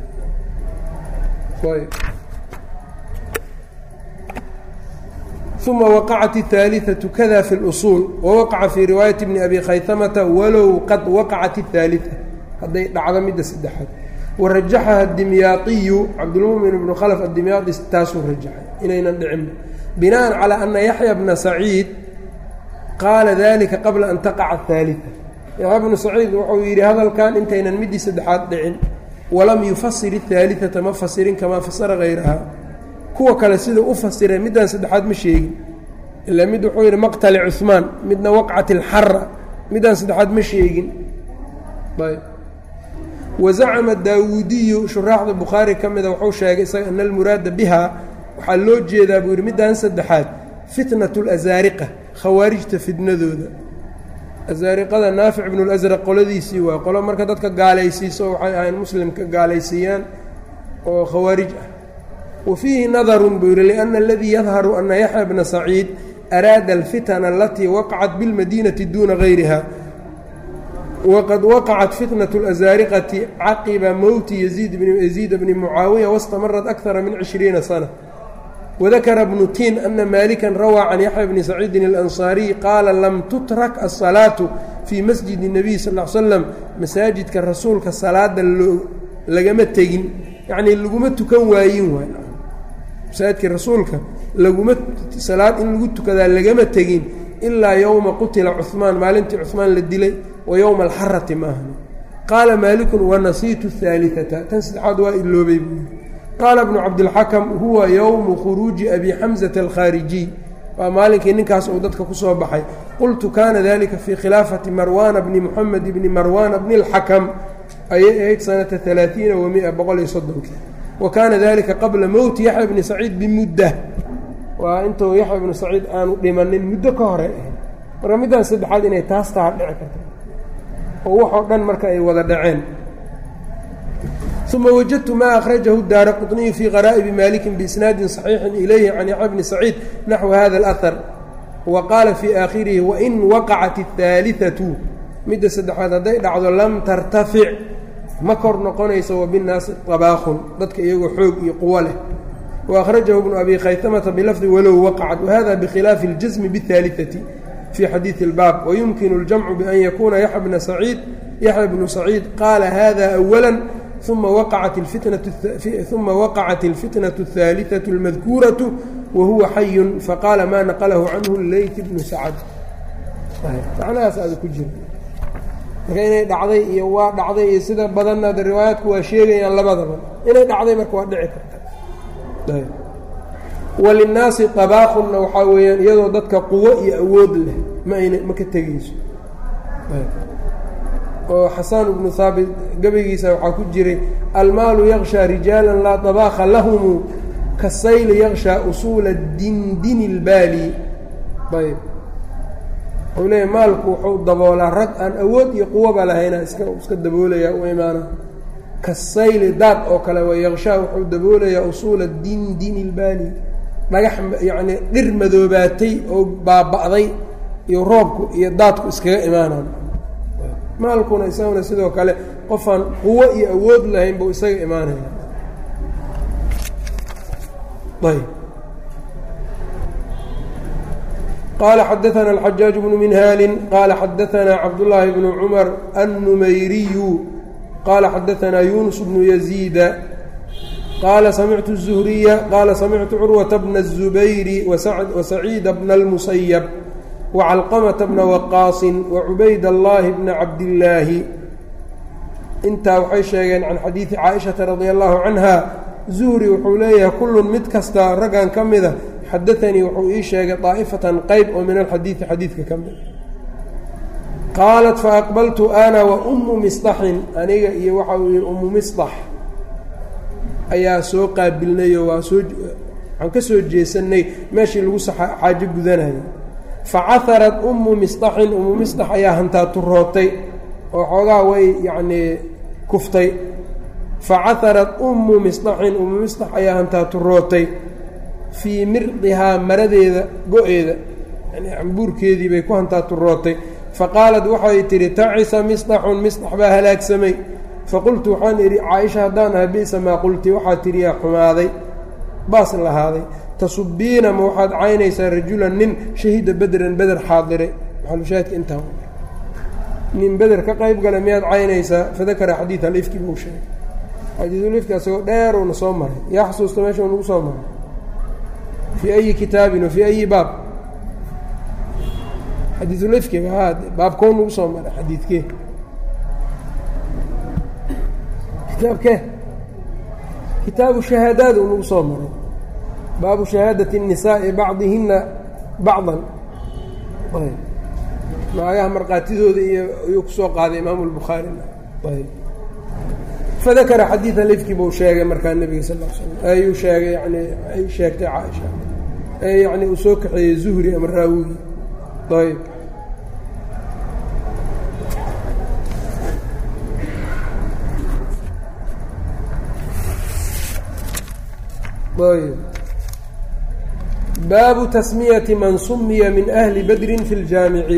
uma waqacat الثaaliثaةu kada fi اlusuul wawaqaca fii riwaayati bni abi khaytamata walow qad waqacat الثaaliثة hadday dhacdo midda saddexaad warajaxaha dimyaaiyu cabdulmumin ibnu khlf adimyaai taasuu rajaxay inaynan dhicin binaan calى ana yaxya bna saciid qaala dalika qabla an taqaca الثaaliثة yaxya bnu saciid wuxuu yidhi hadalkan intaynan midii saddexaad dhicin walam yufasir الثaaliثaةa ma fasirin kamaa fasara hayraha kuwa kale siduu u fasiray middaan saddexaad ma sheegin ilaa mid wuxuu yidhi maqtali cuثmaan midna waqcat اlxara middaan saddexaad ma sheegin ayb wazacama daawuudiyu shuraaxda bukhaari ka mida wuxuu sheegay isaga ana almuraada biha waxaa loo jeedaa buu yidhi middaan saddexaad fitnaة اlazaariqa khawaarijta fitnadooda azaariqada naafic ibnu اlasraq qoladiisii waa qolo marka dadka gaalaysiiso waxay ahayn muslimka gaalaysiiyaan oo khawaarij ah wa fiihi nadarun buu yidhi liأna aladii yadharu ana yaxya bna saciid araada alfitana alatii waqacat biاlmadiinati duuna gayriha waqad waqacat fitnaة اlazaariqati caqiba mowti yaziida bni mucaawiya wاstamarat akara min cishriina sana wadakara bnu tin ana maalikan rawaa can yaxya bni saciidin اlansaariy qaala lam tutrak asalaatu fii masjidi الnabiy sal ly slam masaajidka rasuulka salaada lagama tegin yacnii laguma tukan waayin waay masaajidkii rasuulka laguma salaad in lagu tukadaa lagama tegin ilaa yowma qutila cuثmaan maalintii cuثmaan la dilay wa yowma alxarati maahan qaala maalikun wanasiitu الثaaliثata tan saddexaad waa iloobay buui qaala bnu cabdilxakam huwa yowmu khuruuji abi xamزata alkhaarijiy waa maalinkii ninkaas uu dadka ku soo baxay qultu kana dalika fii khilaafati marwaana bni muxamed bni marwaana bni اlxakam ayay ahayd sanata ثalaثiina wa mia boqol iyo soddonkii wa kaana dalika qabla mowti yaxya bni saciid bimudda waa intuu yaxya bnu saciid aanu dhimanin muddo ka hore ahayd marka middan saddexaad inay taas taha dhici karta oo waxoo dhan marka ay wada dhaceen uma wajadtu ma akhrajahu daara quطniyu fii qaraa'ibi malikin biisnaadin صaxiixin ilayhi can yaxya bni saciid naxwi hada اlahar wa qaala fii aakhirihi wain waqacat الثaaliثaةu midda saddexaad hadday dhacdo lam tartafic ma kor noqonayso wabinnaasi طabaaqun dadka iyagoo xoog iyo quwo leh وأخرجه بن أبي خyثمة بلفظ ولو وقعت وهذا بخلاف الجزم بالثالثة في حديث الباب ويمكن الجمع بأن يكون يحيى بن سعيد يحيى بن سعيد قال هذا أولا ثم وقعت الفتنة ثم وقعت الفتنة الثالثة المذكورة وهو حي فقال ما نقله عنه الليث بن سعد معناhaas aad ku jir marka inay dhacday iyo waa dhacday iyo sida badanna riwaayaadku waa sheegayaan labadaba inay dhacday marka waa dhici karta walinnaasi طabaaqunna waxaa weeyaan iyadoo dadka quwo iyo awood leh ma ayna ma ka tegeyso oo xasaan ibnu haabit gabaygiisa waxaa ku jiray almaalu yakshaa rijaala laa طabaaqa lahumu kasayli yakshaa usuula dindini اlbaali ayb wuxuu leeyahy maalku wuxuu daboolaa rag aan awood iyo quwoba lahayna iska iska daboolayaa u imaana kasayli daad oo kale waa yakshaa wuxuu daboolayaa usuula dindini اlbaali dhagax yacnii dhir madoobaatay oo baaba'day iyo roobku iyo daadku iskaga imaanaan maalkuna isaguna sidoo kale qofaan quwo iyo awood lahayn buu isaga imaanaya ayb qaala xadaثana الxajaaج bnu minhaali qaala xadaثana cabdالlahi bnu cmar الnumayriyu qaala xadaثana yunus bnu yaziida qaala samictu الزhriya qaala samictu curwaةa bna الزubayri wasaciida bna الmusayb wacalqamata bna waqaasi wacubayd allahi bna cabdillaahi intaa waxay sheegeen can xadiidi caaishata radia allahu canha zuhri wuxuu leeyahay kullun mid kasta raggan ka mida xadaanii wuxuu ii sheegay daa'ifatan qayb oo min alxadiidi xadiidka ka mida qaalat faaqbaltu ana wa ummu misdaxin aniga iyo waxa uu yihi ummu misdax ayaa soo qaabilnayo waa soo waxaan ka soo jeesanay meeshii lagu xaajo gudanayay facaharat ummu misdaxin ummu misdax ayaa hantaa turootay oo xoogaa way yacnii kuftay facaharat ummu misdaxin ummu misdax ayaa hantaa turootay fii mirdihaa maradeeda go-eeda yani cambuurkeedii bay ku hantaa turootay faqaalat waxay tidhi tacisa misdaxun misdax baa halaagsamay faqultu waxaan idhi caaisha haddaan aha bisa maa qulti waxaad tidhi yaa xumaaday baas lahaaday tasubiina ma waxaad caynaysaa rajulan nin shahida bedran beder xaadire maxalushaahidka intaa nin beder ka qayb gala miyaad caynaysaa fadakara xadiid alifki buu sheegay xadiidulifki asagoo dheer uuna soo maray yaa xasuusta meesha unagu soo maray fii ayi kitaabin wa fii ayi baab xadiidulifki baabkoo nagu soo maray xadiidkee kitaabkee kitaabu shahaadaad unagu soo maray baabu shahaadati الnisaaءi bacdihina bacdan naagaha markaatidooda iyo ayuu kusoo qaaday imaamu الbukhaari fadakara xadiiث alifki buu sheegay markaa nebiga sal ه slam ayuu sheegay yani ay sheegtay caaisha ee yani uu soo kaxeeyey zuhri ama raawigi ayb ayb baabu tasmiyati man sumiya min ahli badrin fi ljaamici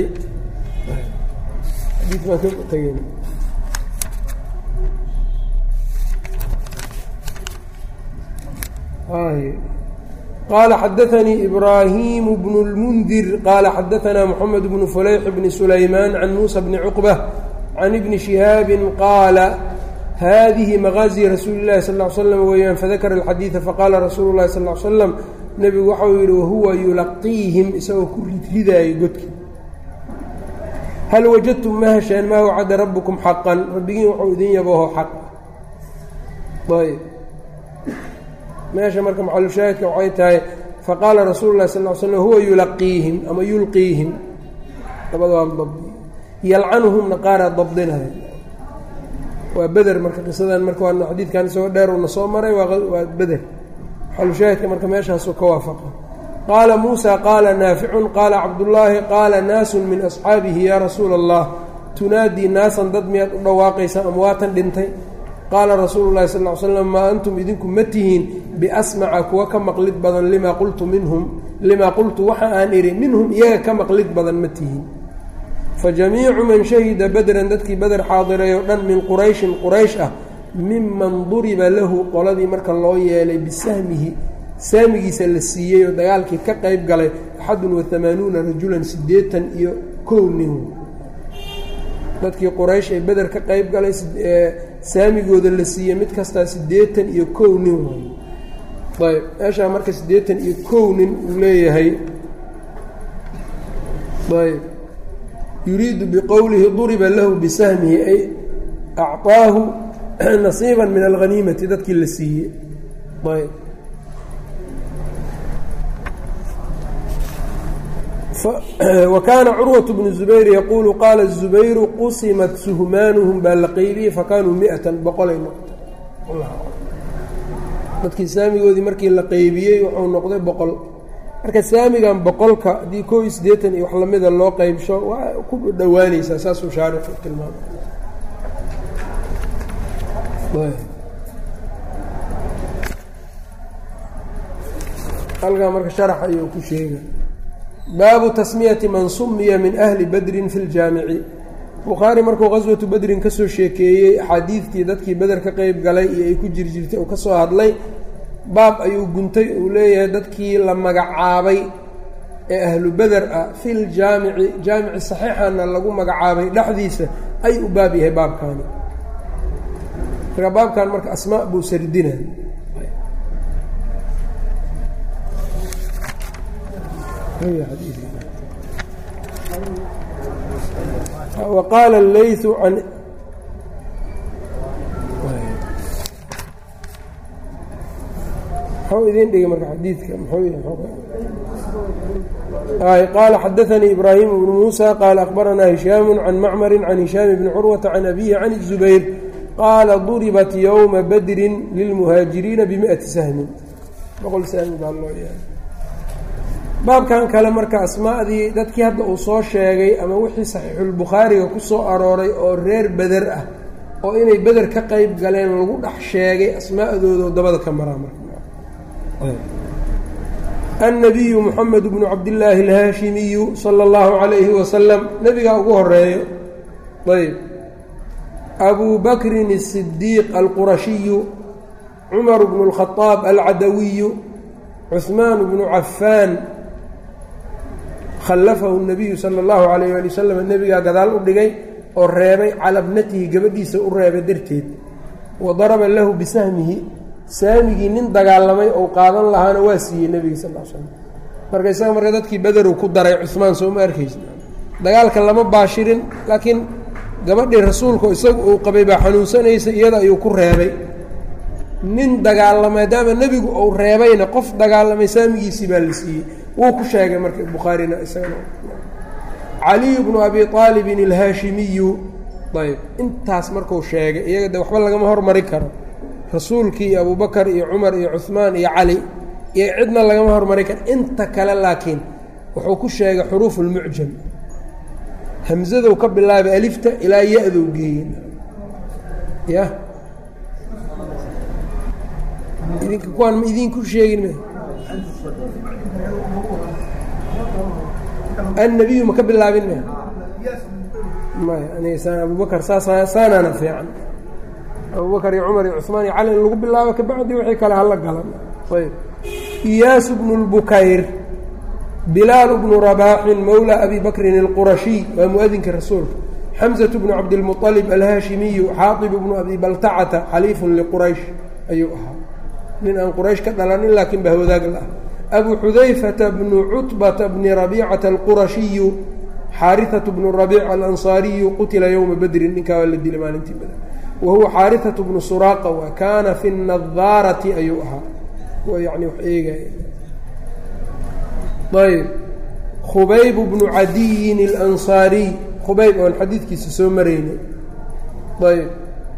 xadii baan ka tageyna qaala xadaanii ibraahimu bnu اlmundir qaala xadaanaa moxamed bnu fulayx bni sulaymaan can muusa bni cuqba can ibni shihaabi qaala hadihi maqaazi rasuuli اllahi sal ly slam weeyaan fadakara alxadiida faqaala rasuulu اllahi sal ly slam nebigu waxau yidhi wahuwa yulaqiihim isagoo ku ridridaayo godki hal wajadtum ma hesheen maa wacada rabbukum xaqan rabbigiin wuxuu idin yabaho xaq ayb meesha marka maxalushaahidka waxay tahay faqaala rasuulu lahi sal l slm huwa yulaqiihim ama yulqiihim labadaba dabdi yalcanuhumna qaaraa dabdinaya waa beder marka qisadan marka waa xadiidkan isagoo dheer uuna soo maray waa beder maxalushaahidka marka meeshaasuu ka waafaqa qaala muusa qaala naaficun qaala cabdullaahi qaala naasun min asxaabihi yaa rasuula allah tunaadii naasan dad miyaad u dhawaaqaysaa amwaatan dhintay qaala rasuulu llahi sal ly slam maa antum idinku ma tihiin biasmaca kuwa ka maqlid badan limaa qultu minhum limaa qultu waxa aan idhi minhum iyaga ka maqlid badan ma tihiin fa jamiicu man shahida badran dadkii beder xaadiray oo dhan min qurayshin quraysh ah miman duriba lahu qoladii marka loo yeelay bisahmihi saamigiisa la siiyey oo dagaalkii ka qayb galay axadun wa amaanuuna rajulan siddeetan iyo kow nin dadkii quraysh ee beder ka qayb galay saamigooda la siiyey mid kastaa siddeetan iyo kow nin ayb meeshaa marka siddeetan iyo kow nin uu leeyahay ayb yuriidu biqowlihi duriba lahu bisahmihi ay acطaahu nasiiba min alghaniimati dadkii la siiyey ayb wa kaana curwaة bnu zubayr yaquulu qaala الzubayru qusimat suhmaanuhum baa la qeybiyey fakaanuu miatan boqolay noqotay dadkii saamigoodii markii la qeybiyey wuxuu noqday boqol marka saamigan boqolka haddii koo iyo siddeetan iyo wax lamida loo qeybsho waa ku dhowaanaysaa saasuu shaarixu tilmaamay halkaa marka sharax ayuu ku sheega baabu tasmiyati man sumiya min ahli badrin fi ljaamici bukhaari markuu qaswatu badrin ka soo sheekeeyey axaadiidtii dadkii beder ka qeyb galay iyo ay ku jir jirtay uu ka soo hadlay baab ayuu guntay uu leeyahay dadkii la magacaabay ee ahlu beder ah fi ljaamici jaamici saxiixana lagu magacaabay dhexdiisa ay u baab yahay baabkaani marka baabkan marka asmaa buu sardina وqاaل الlayث عن mxuu idin dhigay marka xadiidka qاala xadaثnii إbrahيم بن موسى qاala أخبرnaa هiشhاaم عن mcmر عن هiشhاaم بن cروة عن أbيه عن الزبير qاala ضربت يومa bdri للمهاaجiriiنa بمئةi سhمi boqol sahmi baa loo yahay baabkan kale marka asmaadii dadkii hadda uu soo sheegay ama wixii saxiixulbukhaariga ku soo arooray oo reer beder ah oo inay beder ka qeyb galeen lagu dhex sheegay asmaa'dooda dabada ka maraa marka annabiyu moxamed bnu cabdillaahi alhaashimiyu sala allahu calayhi wasalam nebigaa ugu horeeyo ayb abuu bakrin الsidiiq alqurashiyu cumar bnu اlkhadaab alcadawiyu cuhmaan bnu cafaan khallafahu nabiyu sala allahu calayh waali wasalam nebigaa gadaal u dhigay oo reebay cala bnatihi gabadhiisa u reebay darteed wa daraba lahu bisahmihi saamigii nin dagaalamay ou qaadan lahaana waa siiyey nebiga sal l slam marka isaga marka dadkii bederu ku daray cuhmaan soo ma arkaysa dagaalka lama baashirin laakiin gabadhii rasuulku isagu uu qabay baa xanuunsanaysa iyada ayuu ku reebay nin dagaalama maadaama nebigu uu reebayna qof dagaalamay saamigiisii baa la siiyey wuu ku sheegay marka bukhaarina isagana caliyu bnu abi aalibin alhaashimiyu ayb intaas marku sheegay iyaga de waxba lagama hormari karo rasuulkii iyo abubakar iyo cumar iyo cuhmaan iyo cali iyo cidna lagama hormari karo inta kale laakiin wuxuu ku sheegay xuruuf ulmucjam hamsadow ka bilaabay alifta ilaa ya-dow geeyen ya idinka kuwaan ma idinku sheegin m annabiyu ma ka bilaabin m maya aniga abubakar saas saanaana fiican abubakar iyo cumar iyo cuhmaan iyo cali in lagu bilaabo kabacdi wixii kale hala galan ayb iyaasu bnu lbukayr bilaal bnu rabaaxin mawla abi bakrin alqurashiy waa mu-adinka rasuulka xamzatu bnu cabdilmuطalib alhaashimiyu xaatib bnu abi baltacata xaliifun liquraysh ayuu ahaa nin aan quraysh ka dhalanin laakiin baa wadaag la ah abu xudayfata bnu cutbata bni rabiicata alqurashiyu xaariatu bnu rabiic alansaariyu qutila yowma badrin ninkaa waa la dilay maalintii bader wa huwa xaariatu bnu suraaqa wa kaana fi nadaarati ayuu ahaa kuwa yani wax eegaya ayb khubayb bnu cadiyin alansaariy khubayb oon xadiidkiisa soo maraynay ayb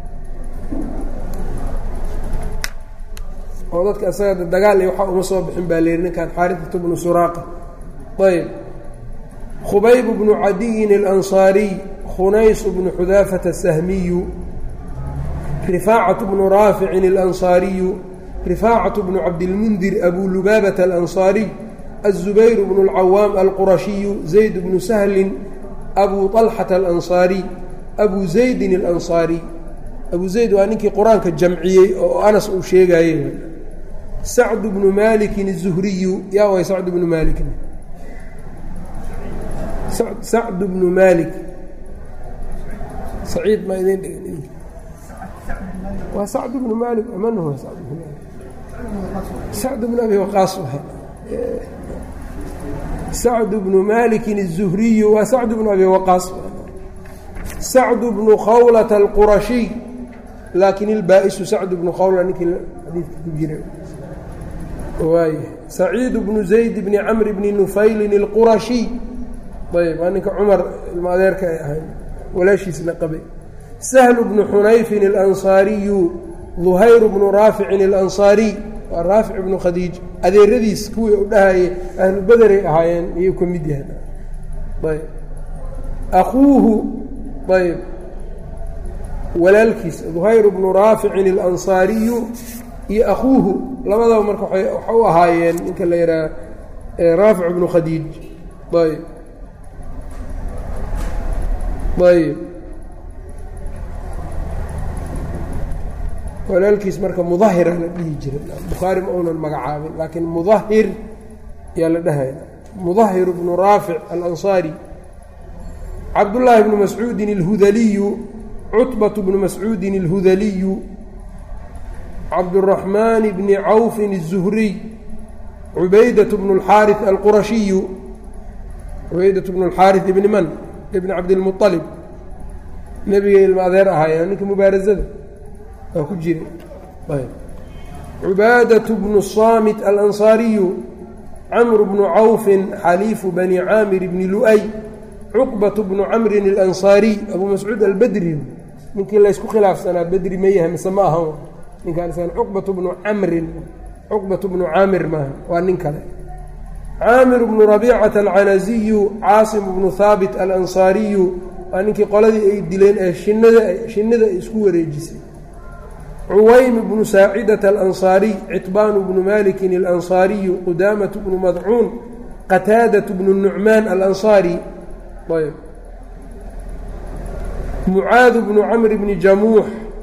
oo dadka isaga dagaal iyo waxaa uma soo bixin baa leeyihi ninkan xaariatu bnu suraaqa ayb khubayb bnu cadiyin alansaariy khunays bnu xudaafata asahmiyu rifaacatu bnu raaficin alansaariyu rifaacatu bnu cabdilmundir abu lubaabata alansaariy aلzubayr bnu اlcawaam alqurashiyu zayd bnu sahlin abu طalxata alansaariy abu zaydin alansaariy abu zayd waa ninkii qur-aanka jamciyey oo anas uu sheegayey sacd bnu malikin الzuhriyu yaa way sacd bnu malik sacd bnu malik saciid ma idin dhigin waa sacd bnu malik man huwa sacd bnu malik sacd bnu abi waqaas sacd bnu malikin الzuhriyu waa sacd bnu abi waqaas sacd bnu khawlata alqurashiy laakin ilbaa-isu sacd bnu khawla ninkii xadiidka ku jiray waay saciid bnu zayd bni camr bni nufaylin اlqurashiy ayb waa ninka cumar ilma adeerka ay ahayd walaashiisna qabay sahlu bnu xunayfin alansaariyu duhayr bnu raaficin alansaariy waa raafic bnu khadiij adeeradiis kuwii u dhahayay ahlu bederay ahaayeen iyuu ka mid yahay ayb akuuhu ayb walaalkiis duhayr bnu raaficin alansaariyu iyo akuuhu labadaba marka waxa u ahaayeen ninka la yidhaha raafic bnu khadiij ayb ayb walaalkiis marka mudahira la dhihi jiray bukhaari ma uunan magacaabin laakiin mudahir yaa la dhahaya mudahir bnu raafic alansaari cabdullaahi bnu mascuudin alhudaliyu cutbatu bnu mascuudin alhudaliyu cabduraxmaan bni cawfin الzuhriy cubaydat bnu اlxaariث alqurashiyu cubaydat bnu اlxaariث ibni man ibni cabdilmuطalib nebiga ilma adeer ahaayeen ninka mubaarasada waa ku jiray cubaadaة bnu الصaamit alanصaariyu camr bnu cawfin xaliifu bani caamir bni lu'ay cuqbaة bnu camrin اlanصaariy abu mascuud albedri ninkii laysku khilaafsanaa bedri ma yahay mise ma ahan ninkaan cuqbaة bnu camrin cuqbaة bnu caamir maaha waa nin kale caamir bnu rabiicaةa alcanaziyu caasim bnu haabit alanصaariyu waa ninkii qoladii ay dileen ee shinada shinada ay isku wareejisay cuwaym bnu saacidaةa alanصaariy citbaan bnu malikin اlanصaariyu qudaamaة bnu madcuun qataadaة bnu nucmaan alanصaari ayb mucaad bnu camr bni jamuux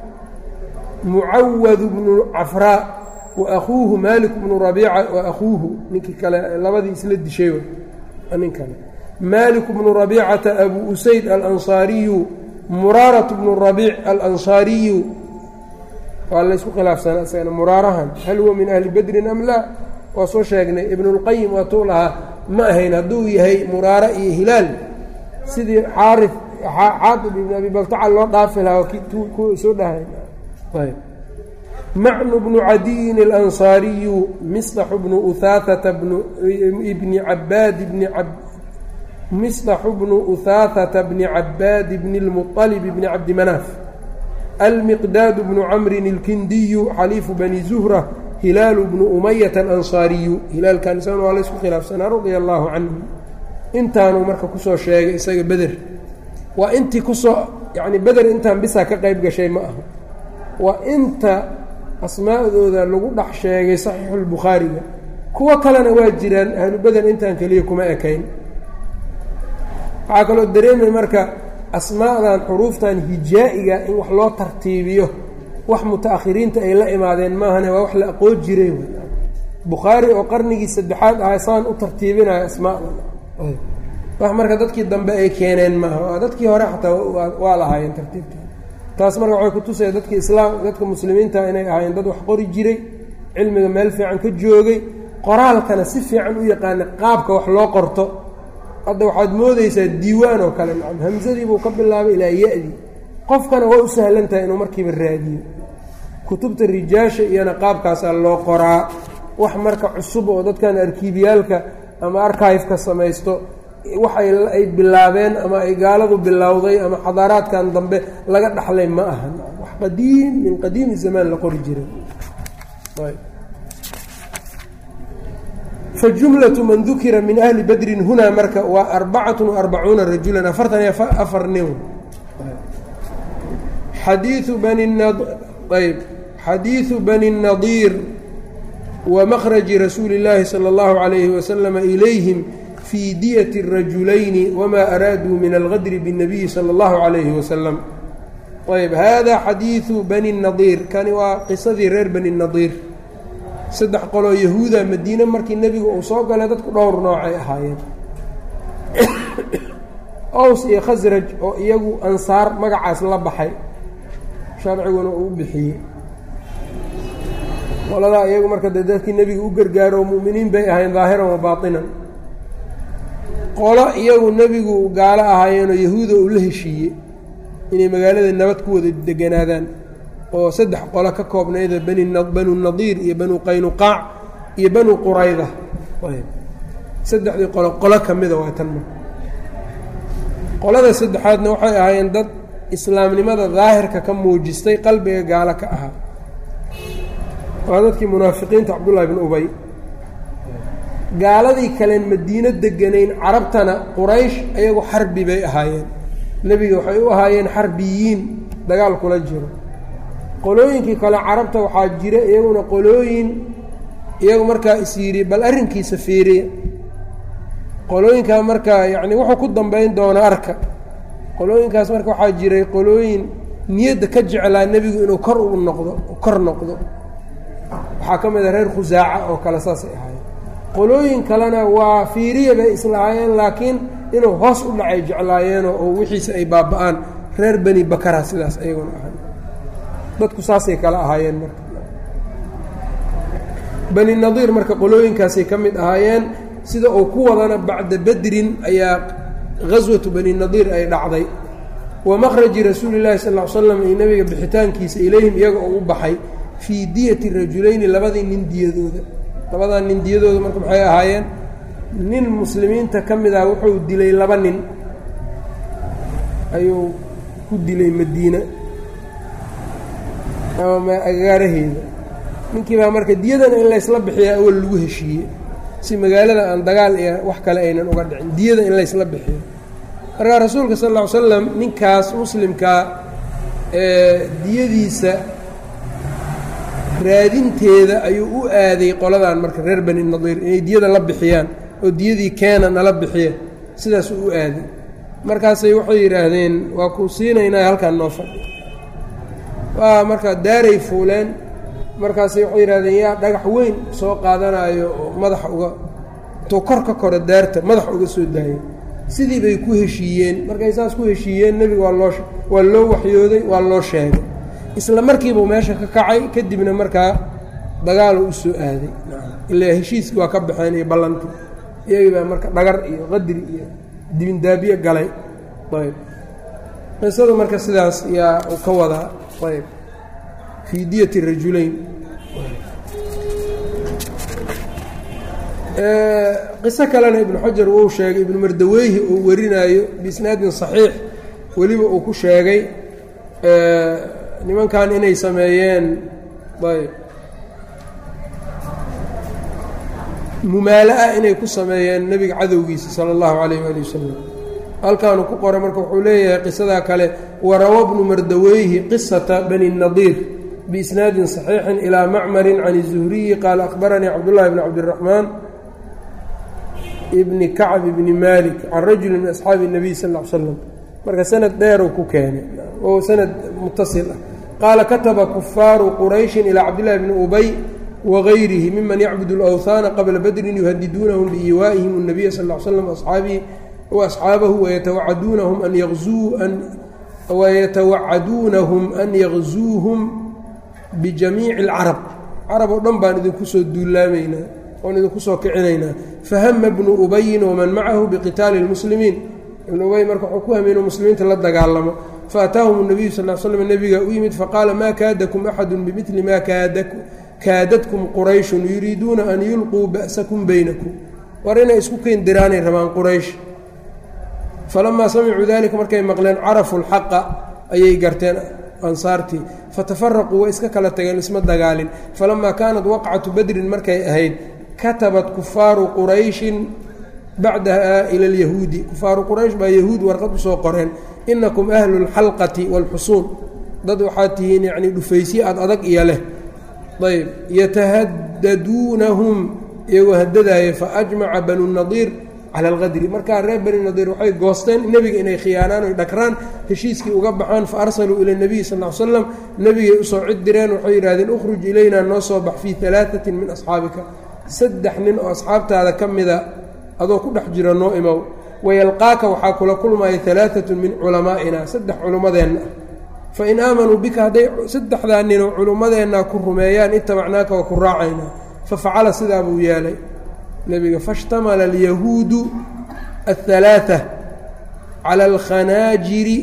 mucawad bnu cafraa wa akuuhu malik bnu rabiica wa akuuhu ninkii kale labadii isla dishay nin kale malik bnu rabiicata abu usayd alanصaariyu muraaraة bnu rabiic alanصaariyu waa laysku khilaafsanaa isagana muraarahan hal huwa min ahli bedrin am laa waa soo sheegnay ibnulqayim waatuu lahaa ma ahayn hadduu yahay muraara iyo hilaal sidii xaari xaatib ibn abi baltaca loo dhaafi lahaa kuwa soo dhahay ayb macnu bnu cadiyin alanصaariyu misdaxu bnu uhaahata bni cabaad bni misdaxu bnu uhaahata bni cabaad bni اlmuطalib bni cabdi manaaf almiqdaad bnu camrin اlkindiyu xaliifu bani zuhra hilaalu bnu umayata alanصaariyu hilaalkan isagana waa laysku khilaafsanaa radia allaahu canhu intaanuu marka kusoo sheegay isaga beder waa intii kusoo yacni beder intaan bisaa ka qayb gashay ma aha waa inta asmaa'dooda lagu dhex sheegay saxiixulbukhaariga kuwo kalena waa jiraan ahlu beder intaan keliya kuma ekayn waxaa kaloo dareemay marka asmaa'dan xuruuftan hijaa'iga in wax loo tartiibiyo wax muta-akhiriinta ay la imaadeen maahane waa wax la aqoon jiray bukhaari oo qarnigii saddexaad ahaa saan u tartiibinayo asmaa'dan wax marka dadkii dambe ay keeneen maaha dadkii hore xataa waa lahaayeen tartiibta taas marka waxay kutusaya dadka islaam dadka muslimiinta inay ahaayeen dad wax qori jiray cilmiga meel fiican ka joogay qoraalkana si fiican u yaqaana qaabka wax loo qorto hadda waxaad moodaysaa diiwaan oo kale nacam hamsadii buu ka bilaabay ilaa ya-dii qofkana way u sahlan tahay inuu markiiba raadiyo kutubta rijaasha iyona qaabkaasaa loo qoraa wax marka cusub oo dadkan arkiibyaalka ama arkaifka samaysto waxay ay bilaabeen ama ay gaaladu bilowday ama xadaaraadkan dambe laga dhaxlay ma aha wax qadiim min qadiimi zamaan la qori jiray fajumlatu man dukira min ahli badrin hunaa marka waa arbacatun waarbacuuna rajulan afartan iyo afar nin xadiiu bani ayb xadiidu bani الnadiir wa makhraji rasuuli اllaahi salى اllahu عalayhi wasalama ilayhim fii diyati الrajulayni wamaa araaduu min algadri bالnabiyi salى اllahu عalayhi wasalam ayb hada xadiidu bani الnadiir kani waa qisadii reer bani الnadiir saddex qoloo yahuuda madiine markii nebigu uu soo galay dadku dhowr noocay ahaayeen ows iyo khasraj oo iyagu ansaar magacaas la baxay sharciguna uu bixiyey qoladaa iyagu marka dee dadkii nebiga u gargaaro oo mu'miniin bay ahayn daahiran wa baatinan qolo iyagu nebigu gaalo ahaayeenoo yahuuda uu la heshiiyey inay magaalada nabad ku wada deganaadaan oo saddex qolo ka koobnayda bani banu nadiir iyo banu qaynuqaac iyo banu qurayda saddexdii qolo qolo ka mida waa tan marka qolada saddexaadna waxay ahaayeen dad islaamnimada daahirka ka muujistay qalbiga gaalo ka ahaa waa dadkii munaafiqiinta cabdullaahi bin ubay gaaladii kaleen madiino deganayn carabtana quraysh ayagu xarbi bay ahaayeen nebiga waxay u ahaayeen xarbiyiin dagaal kula jiro qolooyinkii kale carabta waxaa jira iyaguna qolooyin iyagu markaa is yidhi bal arrinkiisa fiiriya qolooyinkaa marka yacni wuxuu ku dambayn doona arka qolooyinkaas marka waxaa jiray qolooyin niyadda ka jeclaa nebigu inuu kor u noqdo kor noqdo waxaa ka mid a reer khusaaca oo kale saasay ahaayeen qolooyin kalena waa fiiriya bay islahaayeen laakiin inuu hoos u dhacay jeclaayeenoo oo wixiisa ay baaba-aan reer bani bakara sidaas ayaguna ahay dadku saasay kala ahaayeen marka bani nadiir marka qolooyinkaasay ka mid ahaayeen sida uu ku wadana bacda bedrin ayaa gaswatu bani nadiir ay dhacday wa makhraji rasuuli llahi sal ll ly slam iyo nebiga bixitaankiisa ilayhim iyaga oo u baxay fii diyati rajulayni labadii nin diyadooda labadaa nin diyadooda marka maxay ahaayeen nin muslimiinta ka mid ah wuxuu dilay laba nin ayuu ku dilay madiina ama agaaraheeda ninkii baa marka diyadana in laysla bixiyaa awal lagu heshiiyey si magaalada aan dagaal iyo wax kale aynan uga dhicin diyada in laysla bixiyo markaa rasuulka sal lla ly slam ninkaas muslimkaa ee diyadiisa raadinteeda ayuu u aaday qoladan marka reer bani nadiir inay diyada la bixiyaan oo diyadii keena nala bixiya sidaasuu u aaday markaasay waxay yidhaahdeen waa kuu siinaynaa halkaan noo fadhi waa markaa daaray fuuleen markaasay waxay yidhahdeen yaa dhagax weyn soo qaadanayo oo madaxa uga intuu kor ka koro daarta madaxa uga soo daayay sidii bay ku heshiiyeen markay saas ku heshiiyeen nebiga waa loo waa loo waxyooday waa loo sheegay isla markiibuu meesha ka kacay kadibna markaa dagaaluu u soo aaday ilaa heshiiskii waa ka baxeen iyo ballantii iyagii baa marka dhagar iyo qadri iyo dibindaabiye galay ayb qisadu marka sidaas yaa uu ka wadaa ayb fii diyati rajulayn qiso kalena ibnu xajar wuu sheegay ibnu mardaweyhi uu warinaayo biisnaadin saxiix weliba uu ku sheegay nimankan inay sameeyeen ayb mumaala-a inay ku sameeyeen nebiga cadowgiisa sala allahu calayh waali wasalam halkaanu ku qoray marka wuxuu leeyahay qisadaa kale warawa bnu mardaweyhi qisata bani nadiir biisnaadin saxiixin ilaa macmarin can الzuhriyi qaala akhbaranii cabdullahi bn cabdiraxmaan bni kacb bni malik can rajuli min asxaabi الnabiy sal ll ly slam marka sanad dheeruu ku keenay oo sanad mutasil ah qaala kataba kufaaru qurayshin ilaa cabdillahi bni ubay wagayrihi miman yacbud اlawhaana qabla badrin yuhadiduunahum biiwaa'ihim الnabiya sal ll ly slam asxaabihi waasxaabahu wayatawacaduunahum an yazuu an wayatawacaduunahum an yagzuuhum bijamiici اlcarab carab oo dhan baan idinku soo duulaamaynaa oon idinku soo kicinaynaa fahama bnu ubayin waman macahu biqitaali اlmuslimiin ibnu ubay marka wuxuu ku hamay inuu muslimiinta la dagaalamo faataahum الnabiyu sal l slm nebiga u yimid faqaala maa kaadakum axadu bimili maa kaadadkum qurayshun yuriiduuna an yulquu ba'sakum baynakum war inay isku keendiraanay rabaan quraysh falamaa samicuu dalika markay maqleen carafu lxaqa ayay garteen ansaartii fatafaraquu way iska kala tageen isma dagaalin falamaa kaanat waqcatu badrin markay ahayd katabat kufaaru qurayshin bacdaha ila alyahuudi kufaaru quraysh baa yahuud warqad usoo qoreen inakum ahlu lxalqati waalxusuun dad waxaad tihiin yacnii dhufaysye aad adag iyo leh ayb yatahadaduunahum iyagoo hadadaaya faajmaca banu nadiir cala alqadri markaa reer bani nadiir waxay goosteen nebiga inay khiyaanaan oy dhakraan heshiiskii uga baxaan fa arsaluu ila nabiyi sal l slam nebigay usoo cid direen waxay yidhahdeen ukhruj ilaynaa noo soo bax fii alaaatin min asxaabika saddex nin oo asxaabtaada ka mida adoo ku dhex jira noo imow wayalqaaka waxaa kula kulmaya alaaatun min culamaa'ina saddex culummadeenna ah fain aamanuu bika hadday saddexdaa ninoo culummadeenna ku rumeeyaan itabacnaaka waa ku raacaynaa fafacala sidaa buu yeelay nebiga faاshtamala alyahuudu aلhalaaثa cala alkhanaajiri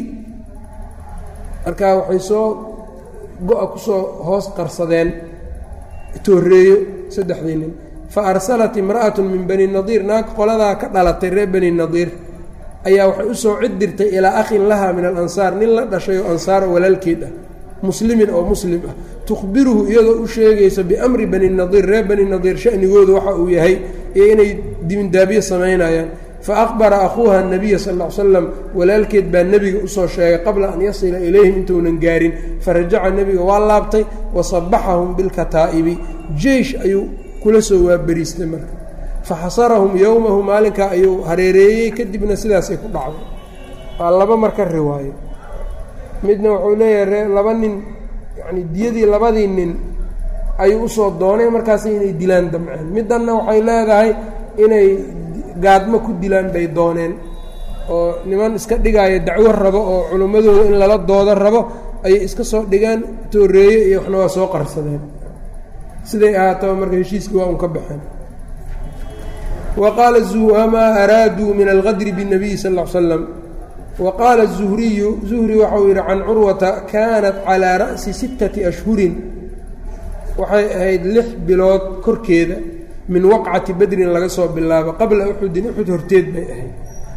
markaa waxay soo go-a kusoo hoos qarsadeen tooreeyo saddexdii nin faarsalat imra'atu min bani nadiir naag qoladaa ka dhalatay reer bani nadiir ayaa waxay u soo cid dirtay ilaa akhin laha min alansaar nin la dhashay oo ansaar oo walaalkeed ah muslimin oo muslim ah tukhbiruhu iyadoo u sheegaysa biamri bani nadiir reer bani nadiir shanigooda waxa uu yahay iyo inay dibindaabiye samaynayaan fa aqbara akhuuha nabiya sal ll ly slam walaalkeed baa nebiga usoo sheegay qabla an yasila ilayhim intuunan gaarin farajaca nebiga waa laabtay wasabaxahum bilkataa'ibi jeish ayuu kula soo waaberiistay marka faxasarahum yowmahu maalinkaa ayuu hareereeyey kadibna sidaasay ku dhacday. waa laba marka riwaayo. midna wuxuu leeyahay laba nin yacni diyadii labadii nin ayuu usoo doonay markaas inay dilaan damceen. middanna waxay leedahay inay gaadmo ku dilaan bay dooneen oo niman iska dhigaya dacwo rabo oo culimmadooda in lala doodo rabo ayay iska soo dhigaan tooreeye iyo waxna waa soo qarsadeen. siday ahaataba marka heshiiskii waa un ka baxeen. wa qaala wamaa araaduu min alqadri biالnabiyi sal ll ly slam. wa qaala الzuhriyu zuhri waxau yidhi can curwata kaanat calىa ra'si sittati ashhurin waxay ahayd lix bilood korkeeda min waqcati badrin laga soo bilaabo qabla uxudin uxud horteed bay ahayd.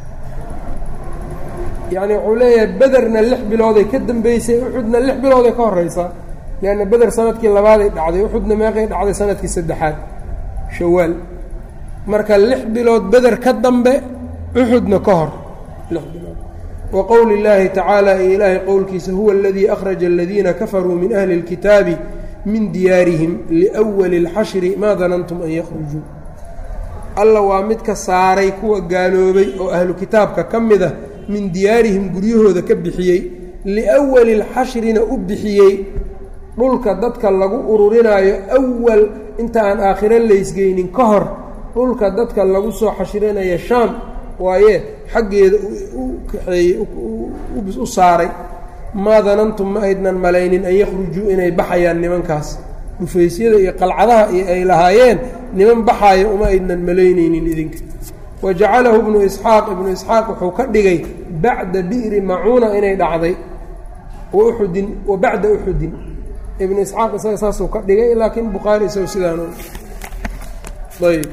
yacni wuxuu leeyahay bederna lix bilooday ka dambeysay uxudna lix bilooday ka horeysaa leanna beder sanadkii labaaday dhacday uxudna meeqay dhacday sanadkii saddexaad shawaal. marka lix bilood beder ka dambe uxudna ka hor lix bilood. wa qowli اllaahi tacaala iyo ilaahay qowlkiisa huwa aladii akhraja aladiina kafaruu min ahli اlkitaabi min diyaarihim liwali اlxashri maa danantum an yakhrujuu. alla waa midka saaray kuwa gaaloobay oo ahlu kitaabka ka mid ah min diyaarihim guryahooda ka bixiyey liwali اlxashrina u bixiyey dhulka dadka lagu ururinaayo awal inta aan aakhiro laysgeynin ka hor dhulka dadka lagu soo xashrinayo shaam waaye xaggeeda u kaxeeyey u saaray. maa danantum ma aydnan malaynin an yakhrujuu inay baxayaan nimankaas dhufaysyada iyo qalcadaha iyo ay lahaayeen niman baxaaya uma aydnan malaynaynin idinka. wa jacalahu ibnu isxaaq ibnu isxaaq wuxuu ka dhigay bacda bi'ri macuuna inay dhacday wa uxudin wa bacda uxudin. ibnu isxaaq isaga saasuu ka dhigay laakiin bukhaari isagu sidaanu ayb.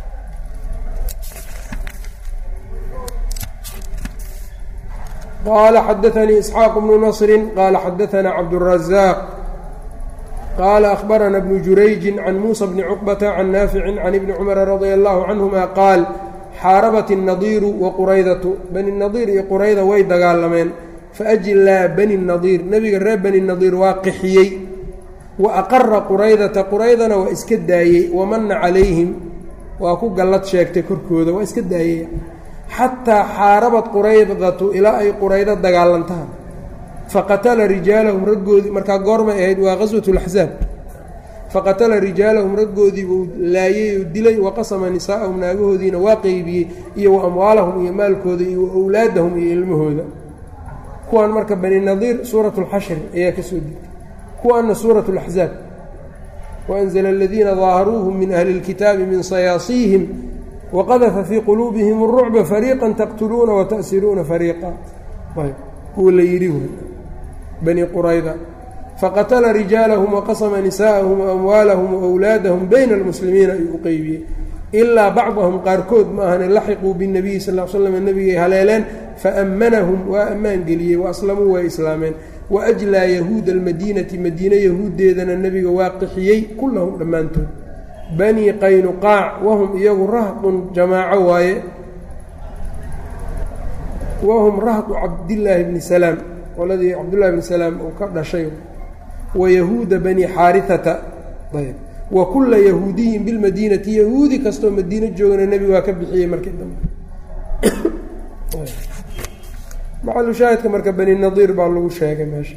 qaala xadaanii isxaaq bnu nasri qaala xadaanaa cabdالrazaaq qaala akhbarana bnu jurayji can muusa bni cuqbata can naaficin can ibni cumara radia allahu canhuma qaal xaarabat الnadiiru wa quraydatu bani nadiir iyo qurayda way dagaalameen faajlaa bani nadiir nebiga reer bani nadiir waa qixiyey wa aqara quraydata quraydana waa iska daayey wamana calayhim waa ku gallad sheegtay korkooda waa iska daayey xataa xaarabad quraydatu ilaa ay quraydo dagaalantaha faqatala rijaalahum raggoodii markaa goormay ahayd waa qaswat اlaxzaab. faqatala rijaalahum raggoodii buu laayey oo dilay waqasama nisaa'ahum naagahoodiina waa qeybiyey iyo wa amwaalahum iyo maalkooda iyo wa awlaadahum iyo ilmahooda. kuwan marka bani nadiir suurat اlxashri ayaa ka soo degtay kuwaana suurat اlaxzaab. waanzla aladiina daaharuuhum min ahli اlkitaabi min sayaasiihim waqadafa fii quluubihim الrucba fariiqa taqtuluuna wata'siruuna fariiqa. kuwa la yidhi wy bani qurayda faqatala rijaalahum waqasama nisaa'ahum waamwaalahum waawlaadahum bayna almuslimiina ayuu u qeybiyey ilaa bacdahum qaarkood ma ahane laxiquu biاnabiyi sal l slam nebigay haleeleen faammanahum waa ammaan geliyey waaslamuu waa islaameen waajlaa yahuuda almadiinati madiine yahuuddeedana nebiga waa qixiyey kullahum dhammaantood. banii qaynuqaac wahum iyagu rahdun jamaaco waaye wahum rahdu cabdillaahi bni salaam qoladii cabdullahi bni salaam uu ka dhashay wa yahuuda bani xaarihata ayb wa kulla yahuudiyin bilmadiinati yahuudi kastoo madiino joogana nebigu waa ka bixiyey markii dambe. maxalushaahidka marka bani nadiir baa lagu sheegay meesha.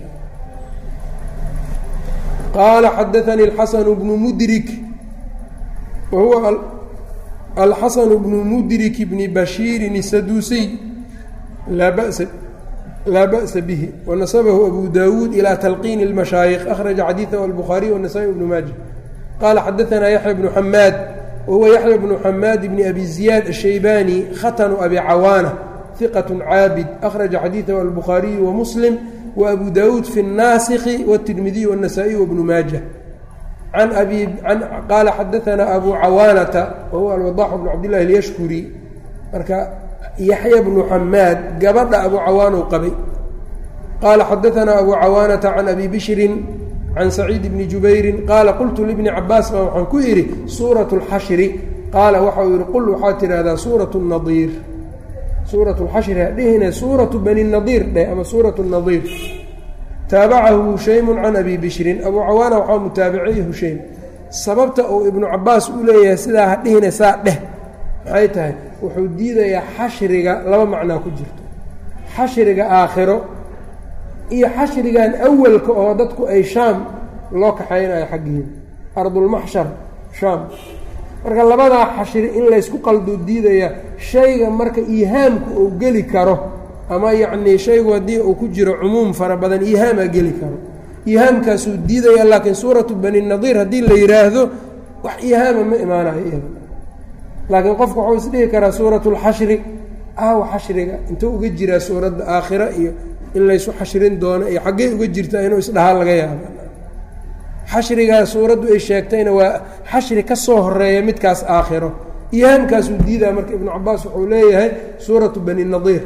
qaala xadaanii alxasanu bnu mudrik wa huwa alxasanu bnu mudrik bni bashiirin isaduusiy laa ba'sa laa ba'sa bihi wanasabahu abu daawuud ilaa talqiini اlmashaayikh akhraja xadiidahu albukhaariy wanasaa-i ibnu maaja. qaala xadaanaa yaxya bnu xamaad wahuwa yaxya bnu xamaad bni abi ziyaad ashaybaani khatanu abi cawaana hiqat caabid akhraja xadiidahu albukhaariyu wamuslim waabu daawuud fi الnaasikhi wالtirmidiy wالnasaa-iy wabnu maaja. can abi qaala xadaanaa abu cawaanata wahuwa alwadaax bnu cabdillahi alyashkuri. marka yaxya bnu xamaad gabadha abu cawaan uu qabay. qaala xadaanaa abu cawaanata can abi bishrin can saciid bni jubayrin qaala qultu libni cabaas baa waxaan ku idhi suurat اlxashri qaala waxau yihi qul waxaad tidhaahdaa suurat nadiir suurat اlxashri hadhihine suuratu bani nadiir dheh ama suurat nadiir. taabacahu hushaymu can abi bishrin abu cawaana waxaa mutaabiciyey hushaym. sababta uu ibnu cabaas u leeyahay sidaa hadhihine saa dheh maxay tahay wuxuu diidayaa xashriga laba macnaa ku jirto xashriga aakhiro iyo xashrigan awalka oo dadku ay shaam loo kaxaynayo xaggeeda ardulmaxshar shaam marka labadaa xashri in laysku qalduu diidaya shayga marka iihaamku uu geli karo ama yacnii shaygu haddii uu ku jiro cumuum fara badan iihaamaa geli karo iihaamkaasuu diidaya laakiin suuratu bani nadiir haddii la yidhaahdo wax iihaama ma imaanayo iyada laakiin qofku waxuu isdhihi karaa suuratu lxashri aawa xashriga intuu uga jiraa suuradda aakhira iyo in laysu xashrin doono iyo xaggey uga jirtaa inuu isdhahaa laga yaaba xashrigaa suuraddu ay sheegtayna waa xashri ka soo horeeya midkaas aakhiro iihaamkaasuu diidaa marka ibnu cabaas wuxuu leeyahay suuratu bani nadiir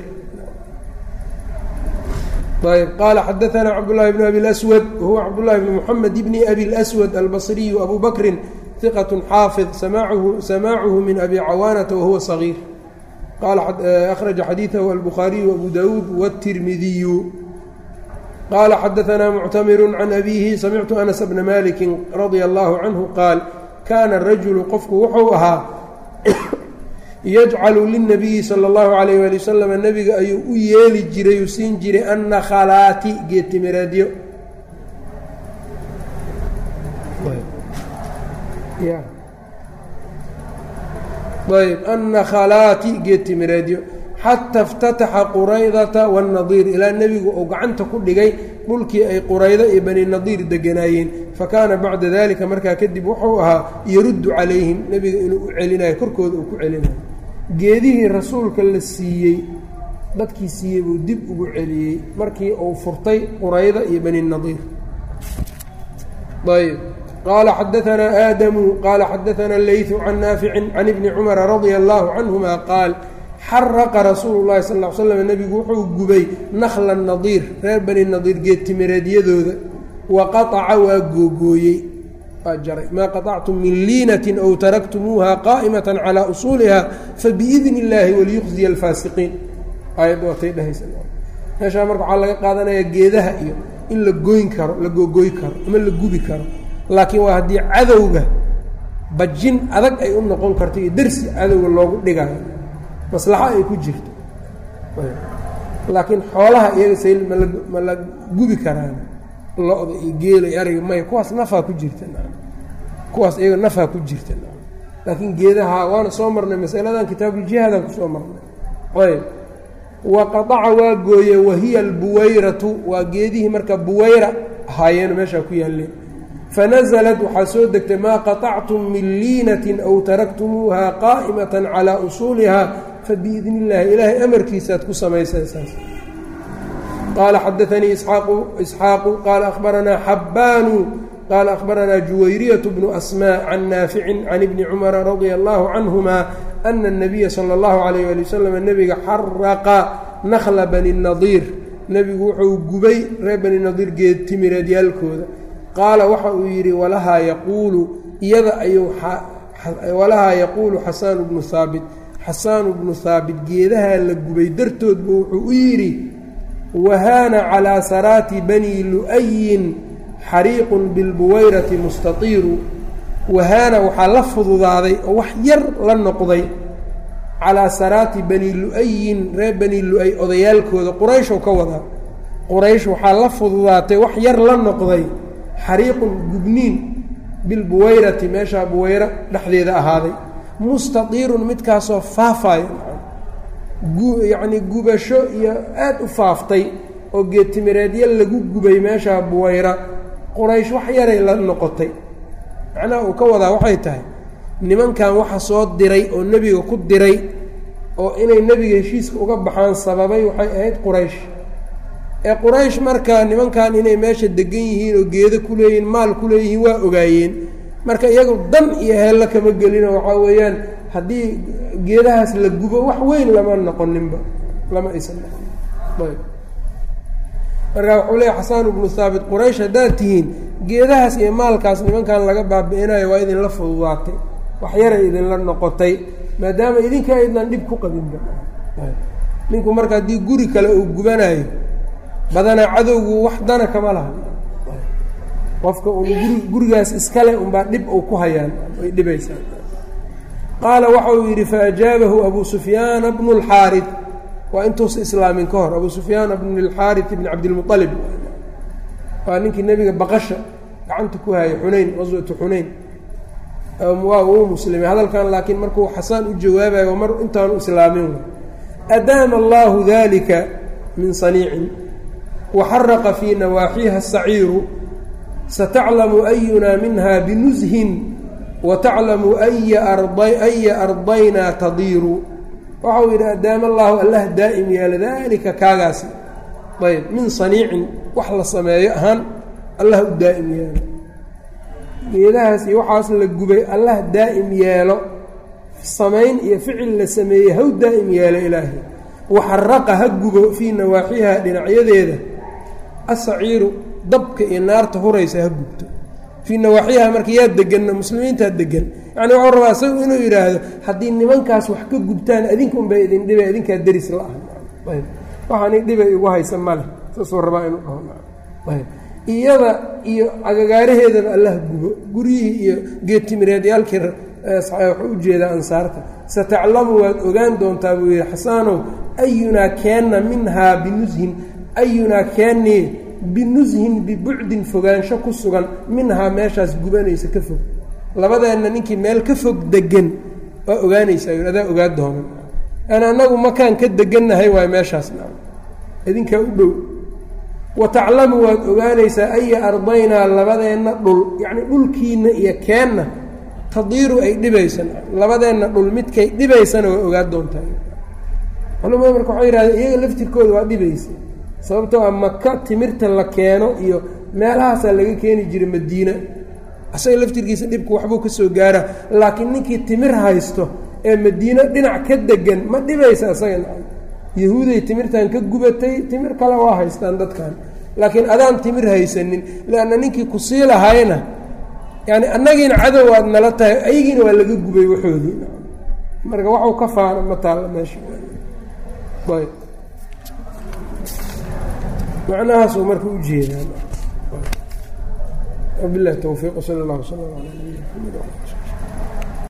ayb qaala xadaanaa cabdullahi bn abi اlaswad wahuwa cabdullahi bni muxamed bni abi اlaswad albasriyu abu bakrin hiqat xaafid samaacuhu min abi cawaanata wahuwa sagiir qaala akhraja xadiidahu albukhaariyu abu dawuud wاtirmidiyu qaala xadaanaa muctamiru can abiihi samictu anas bna maliki radia allahu canhu qaal kaana rajulu qofku wuxuu ahaa yajcalu lilnabiyi sala اllahu alayh ali wasalam nebiga ayuu u yeeli jiray uu siin jiray annakhlaati geedtimireedyo ayb annakhlaati geedtimireedyo xata اftataxa quraydata waاnnadiir ilaa nebigu uu gacanta ku dhigay dhulkii ay quraydo iyo bani nadiir deganaayeen fakaana bacda dalika markaa kadib wuxuu ahaa yaruddu calayhim nebiga inuu u celinayo korkooda uu ku celinayo geedihii rasuulka la siiyey dadkii siiyey buu dib ugu celiyey markii uu furtay qurayda iyo bani nadiir ayb qaala xadaanaa aadamu qaala xadaanaa leytu can naaficin can ibni cumara radia allahu canhuma qaal xaraqa rasuulu llahi sal l slam nebigu wuxuu gubay nakhla nadiir reer bani nadiir geedtimireedyadooda wa qataca waa googooyey waa jaray maa qaطactum min liinatin ow taraktumuuha qaa'imata calaa usuuliha fabiidni illaahi waliyuqziya alfaasiqiin aayadda waatay dhehaysa meeshaa marka waxaa laga qaadanayaa geedaha iyo in la goyn karo la googooy karo ama la gubi karo laakiin waa haddii cadowga bajin adag ay u noqon karto iyo dersi cadowga loogu dhigayo maslaxo ay ku jirto laakiin xoolaha iyaga sayl mala ma la gubi karaan lo-da iyo geela iyo ariga maya kuwaas nafaa ku jirta kuwaas iyaga nafaa ku jirta laakiin geedaha waana soo marnay masaladan kitaabuljihaadan kusoo marnay ayb wa qataca waa gooye wahiya albuwayratu waa geedihii marka buwayra ahaayeen meeshaa ku yaalleen fanaزlat waxaa soo degtay maa qaطactum min liinatin aw taraktumuuha qaa'imata calaa usuuliha fabiidni illaahi ilaahay amarkiisaaad ku samaysasaas qaala xadaanii isxaaqu qaala akhbaranaa xabbaanu qaala akhbaranaa juwayriyaة bnu asmاء can naaficin can ibni cumara radia allahu canhuma ana الnabiya salى اllahu alayh ali wasalam nebiga xaraqa nakla bani nadiir nebigu wuxuu gubay reer bani nadiir geed timireedyaalkooda qaala waxa uu yidhi walahaa yaquulu iyada ayuu walahaa yaquulu xasaanu bnu haabit xasaanu bnu haabit geedahaa la gubay dartoodba wuxuu u yidhi wahaana calaa saraati bani lu'ayin xariiqun bilbuwayrati mustatiiru wahaana waxaa la fududaaday oo wax yar la noqday calaa saraati bani lu'ayin reer bani lu-ay odayaalkooda qurayshow ka wadaa quraysh waxaa la fududaatay wax yar la noqday xariiqun gubniin bilbuwayrati meeshaa buwayra dhexdeeda ahaaday mustatiirun midkaasoo faafaayo yacnii gubasho iyo aada u faaftay oo geedtimireedyo lagu gubay meeshaa buwayra quraysh wax yaray la noqotay macnaha uu ka wadaa waxay tahay nimankan waxa soo diray oo nebiga ku diray oo inay nebiga heshiiska uga baxaan sababay waxay ahayd quraysh ee quraysh marka nimankan inay meesha degan yihiin oo geedo ku leeyihiin maal ku leeyihiin waa ogaayeen marka iyagu dan iyo heello kama gelino waxaa weeyaan haddii geedahaas la gubo wax weyn lama noqoninba lama aysan noqonin ayb marka wuxuu leeyahy xasaan ibnu haabit quraysh haddaad tihiin geedahaas iyo maalkaas nimankan laga baabi'inayo waa idinla fududaatay wax yaray idinla noqotay maadaama idinka aydnan dhib ku qabinba ninku marka haddii guri kale uu gubanayo badanaa cadowgu wax dana kama laha qofka un guri gurigaas iskale unbaa dhib uu ku hayaan ay dhibaysaa qaala waxa uu yidhi faajaabahu abu sufyaana bnu اlxaariث waa intuusa islaamin ka hor abu sufyaana bn اlxaariث bn cabdilmuطalib waa ninkii nebiga baqasha gacanta ku hayay xunayn qaswatu xunayn waa uu muslimay hadalkan laakiin markuu xasaan u jawaabayo mar intaanu islaamin adaama allahu dalika min saniicin waxaraqa fii nawaaxiiha saciiru sataclamu ayuna minha binushin wataclamu aya ardayna tadiiru waxau yidhi adaama allaahu allah daa'im yeela daalika kaagaasi ayb min saniicin wax la sameeyo ahaan allah u daa'im yeelo geedahaas iyo waxaas la gubay allah daa'im yeelo samayn iyo ficil la sameeyey haw daa'im yeelo ilaahay waxaraqa ha gubo fii nawaaxiha dhinacyadeeda asaciiru dabka iyo naarta huraysa ha gubto fii nawaaxiha marka yaa deganna muslimiintaa degan yacni waxuu rabaa isagu inuu yidhaahdo haddii nimankaas wax ka gubtaan adinka unbay idin dhibay adinkaa deris la ah ayb waxaani dhibay igu haysa male saasuu rabaa inuu dhaho ayb iyada iyo agagaaraheedaba allah gubo guryihii iyo geedtimireedyaalkii wuxuu u jeedaa ansaarta sataclamu waad ogaan doontaa buu yidhi xasaanow ayunaa keenna minhaa binushin ayunaa keennii binushin bibucdin fogaansho ku sugan minhaa meeshaas gubanaysa ka fog labadeenna ninkii meel ka fog degan waa ogaanaysaa yidhi adaa ogaa doonan an annagu makaan ka degannahay waayo meeshaas idinkaa u dhow wataclamu waad ogaanaysaa aya ardaynaa labadeenna dhul yacni dhulkiinna iyo keenna tadiiru ay dhibaysan labadeenna dhul midkay dhibaysana waa ogaa doontaa culamada marka waxay yidhahdeen iyaga laftirkooda waa dhibaysa sababtoo ah maka timirta la keeno iyo meelahaasaa laga keeni jiray madiina asaga laftirkiisa dhibku waxbuu ka soo gaaraa laakiin ninkii timir haysto ee madiino dhinac ka degan ma dhibaysa asaga yahuuday timirtan ka gubatay timir kale waa haystaan dadkan laakiin adaan timir haysanin leanna ninkii ku sii lahayna yani annagiina cadow aad nala tahay ayagiina waa laga gubay waxoodii marka waxuu ka faana ma taalla meesha ayb macnahaasuu marka u jeedaan wabilahi towfiiq sala allah wasala ala nabiyina maxamed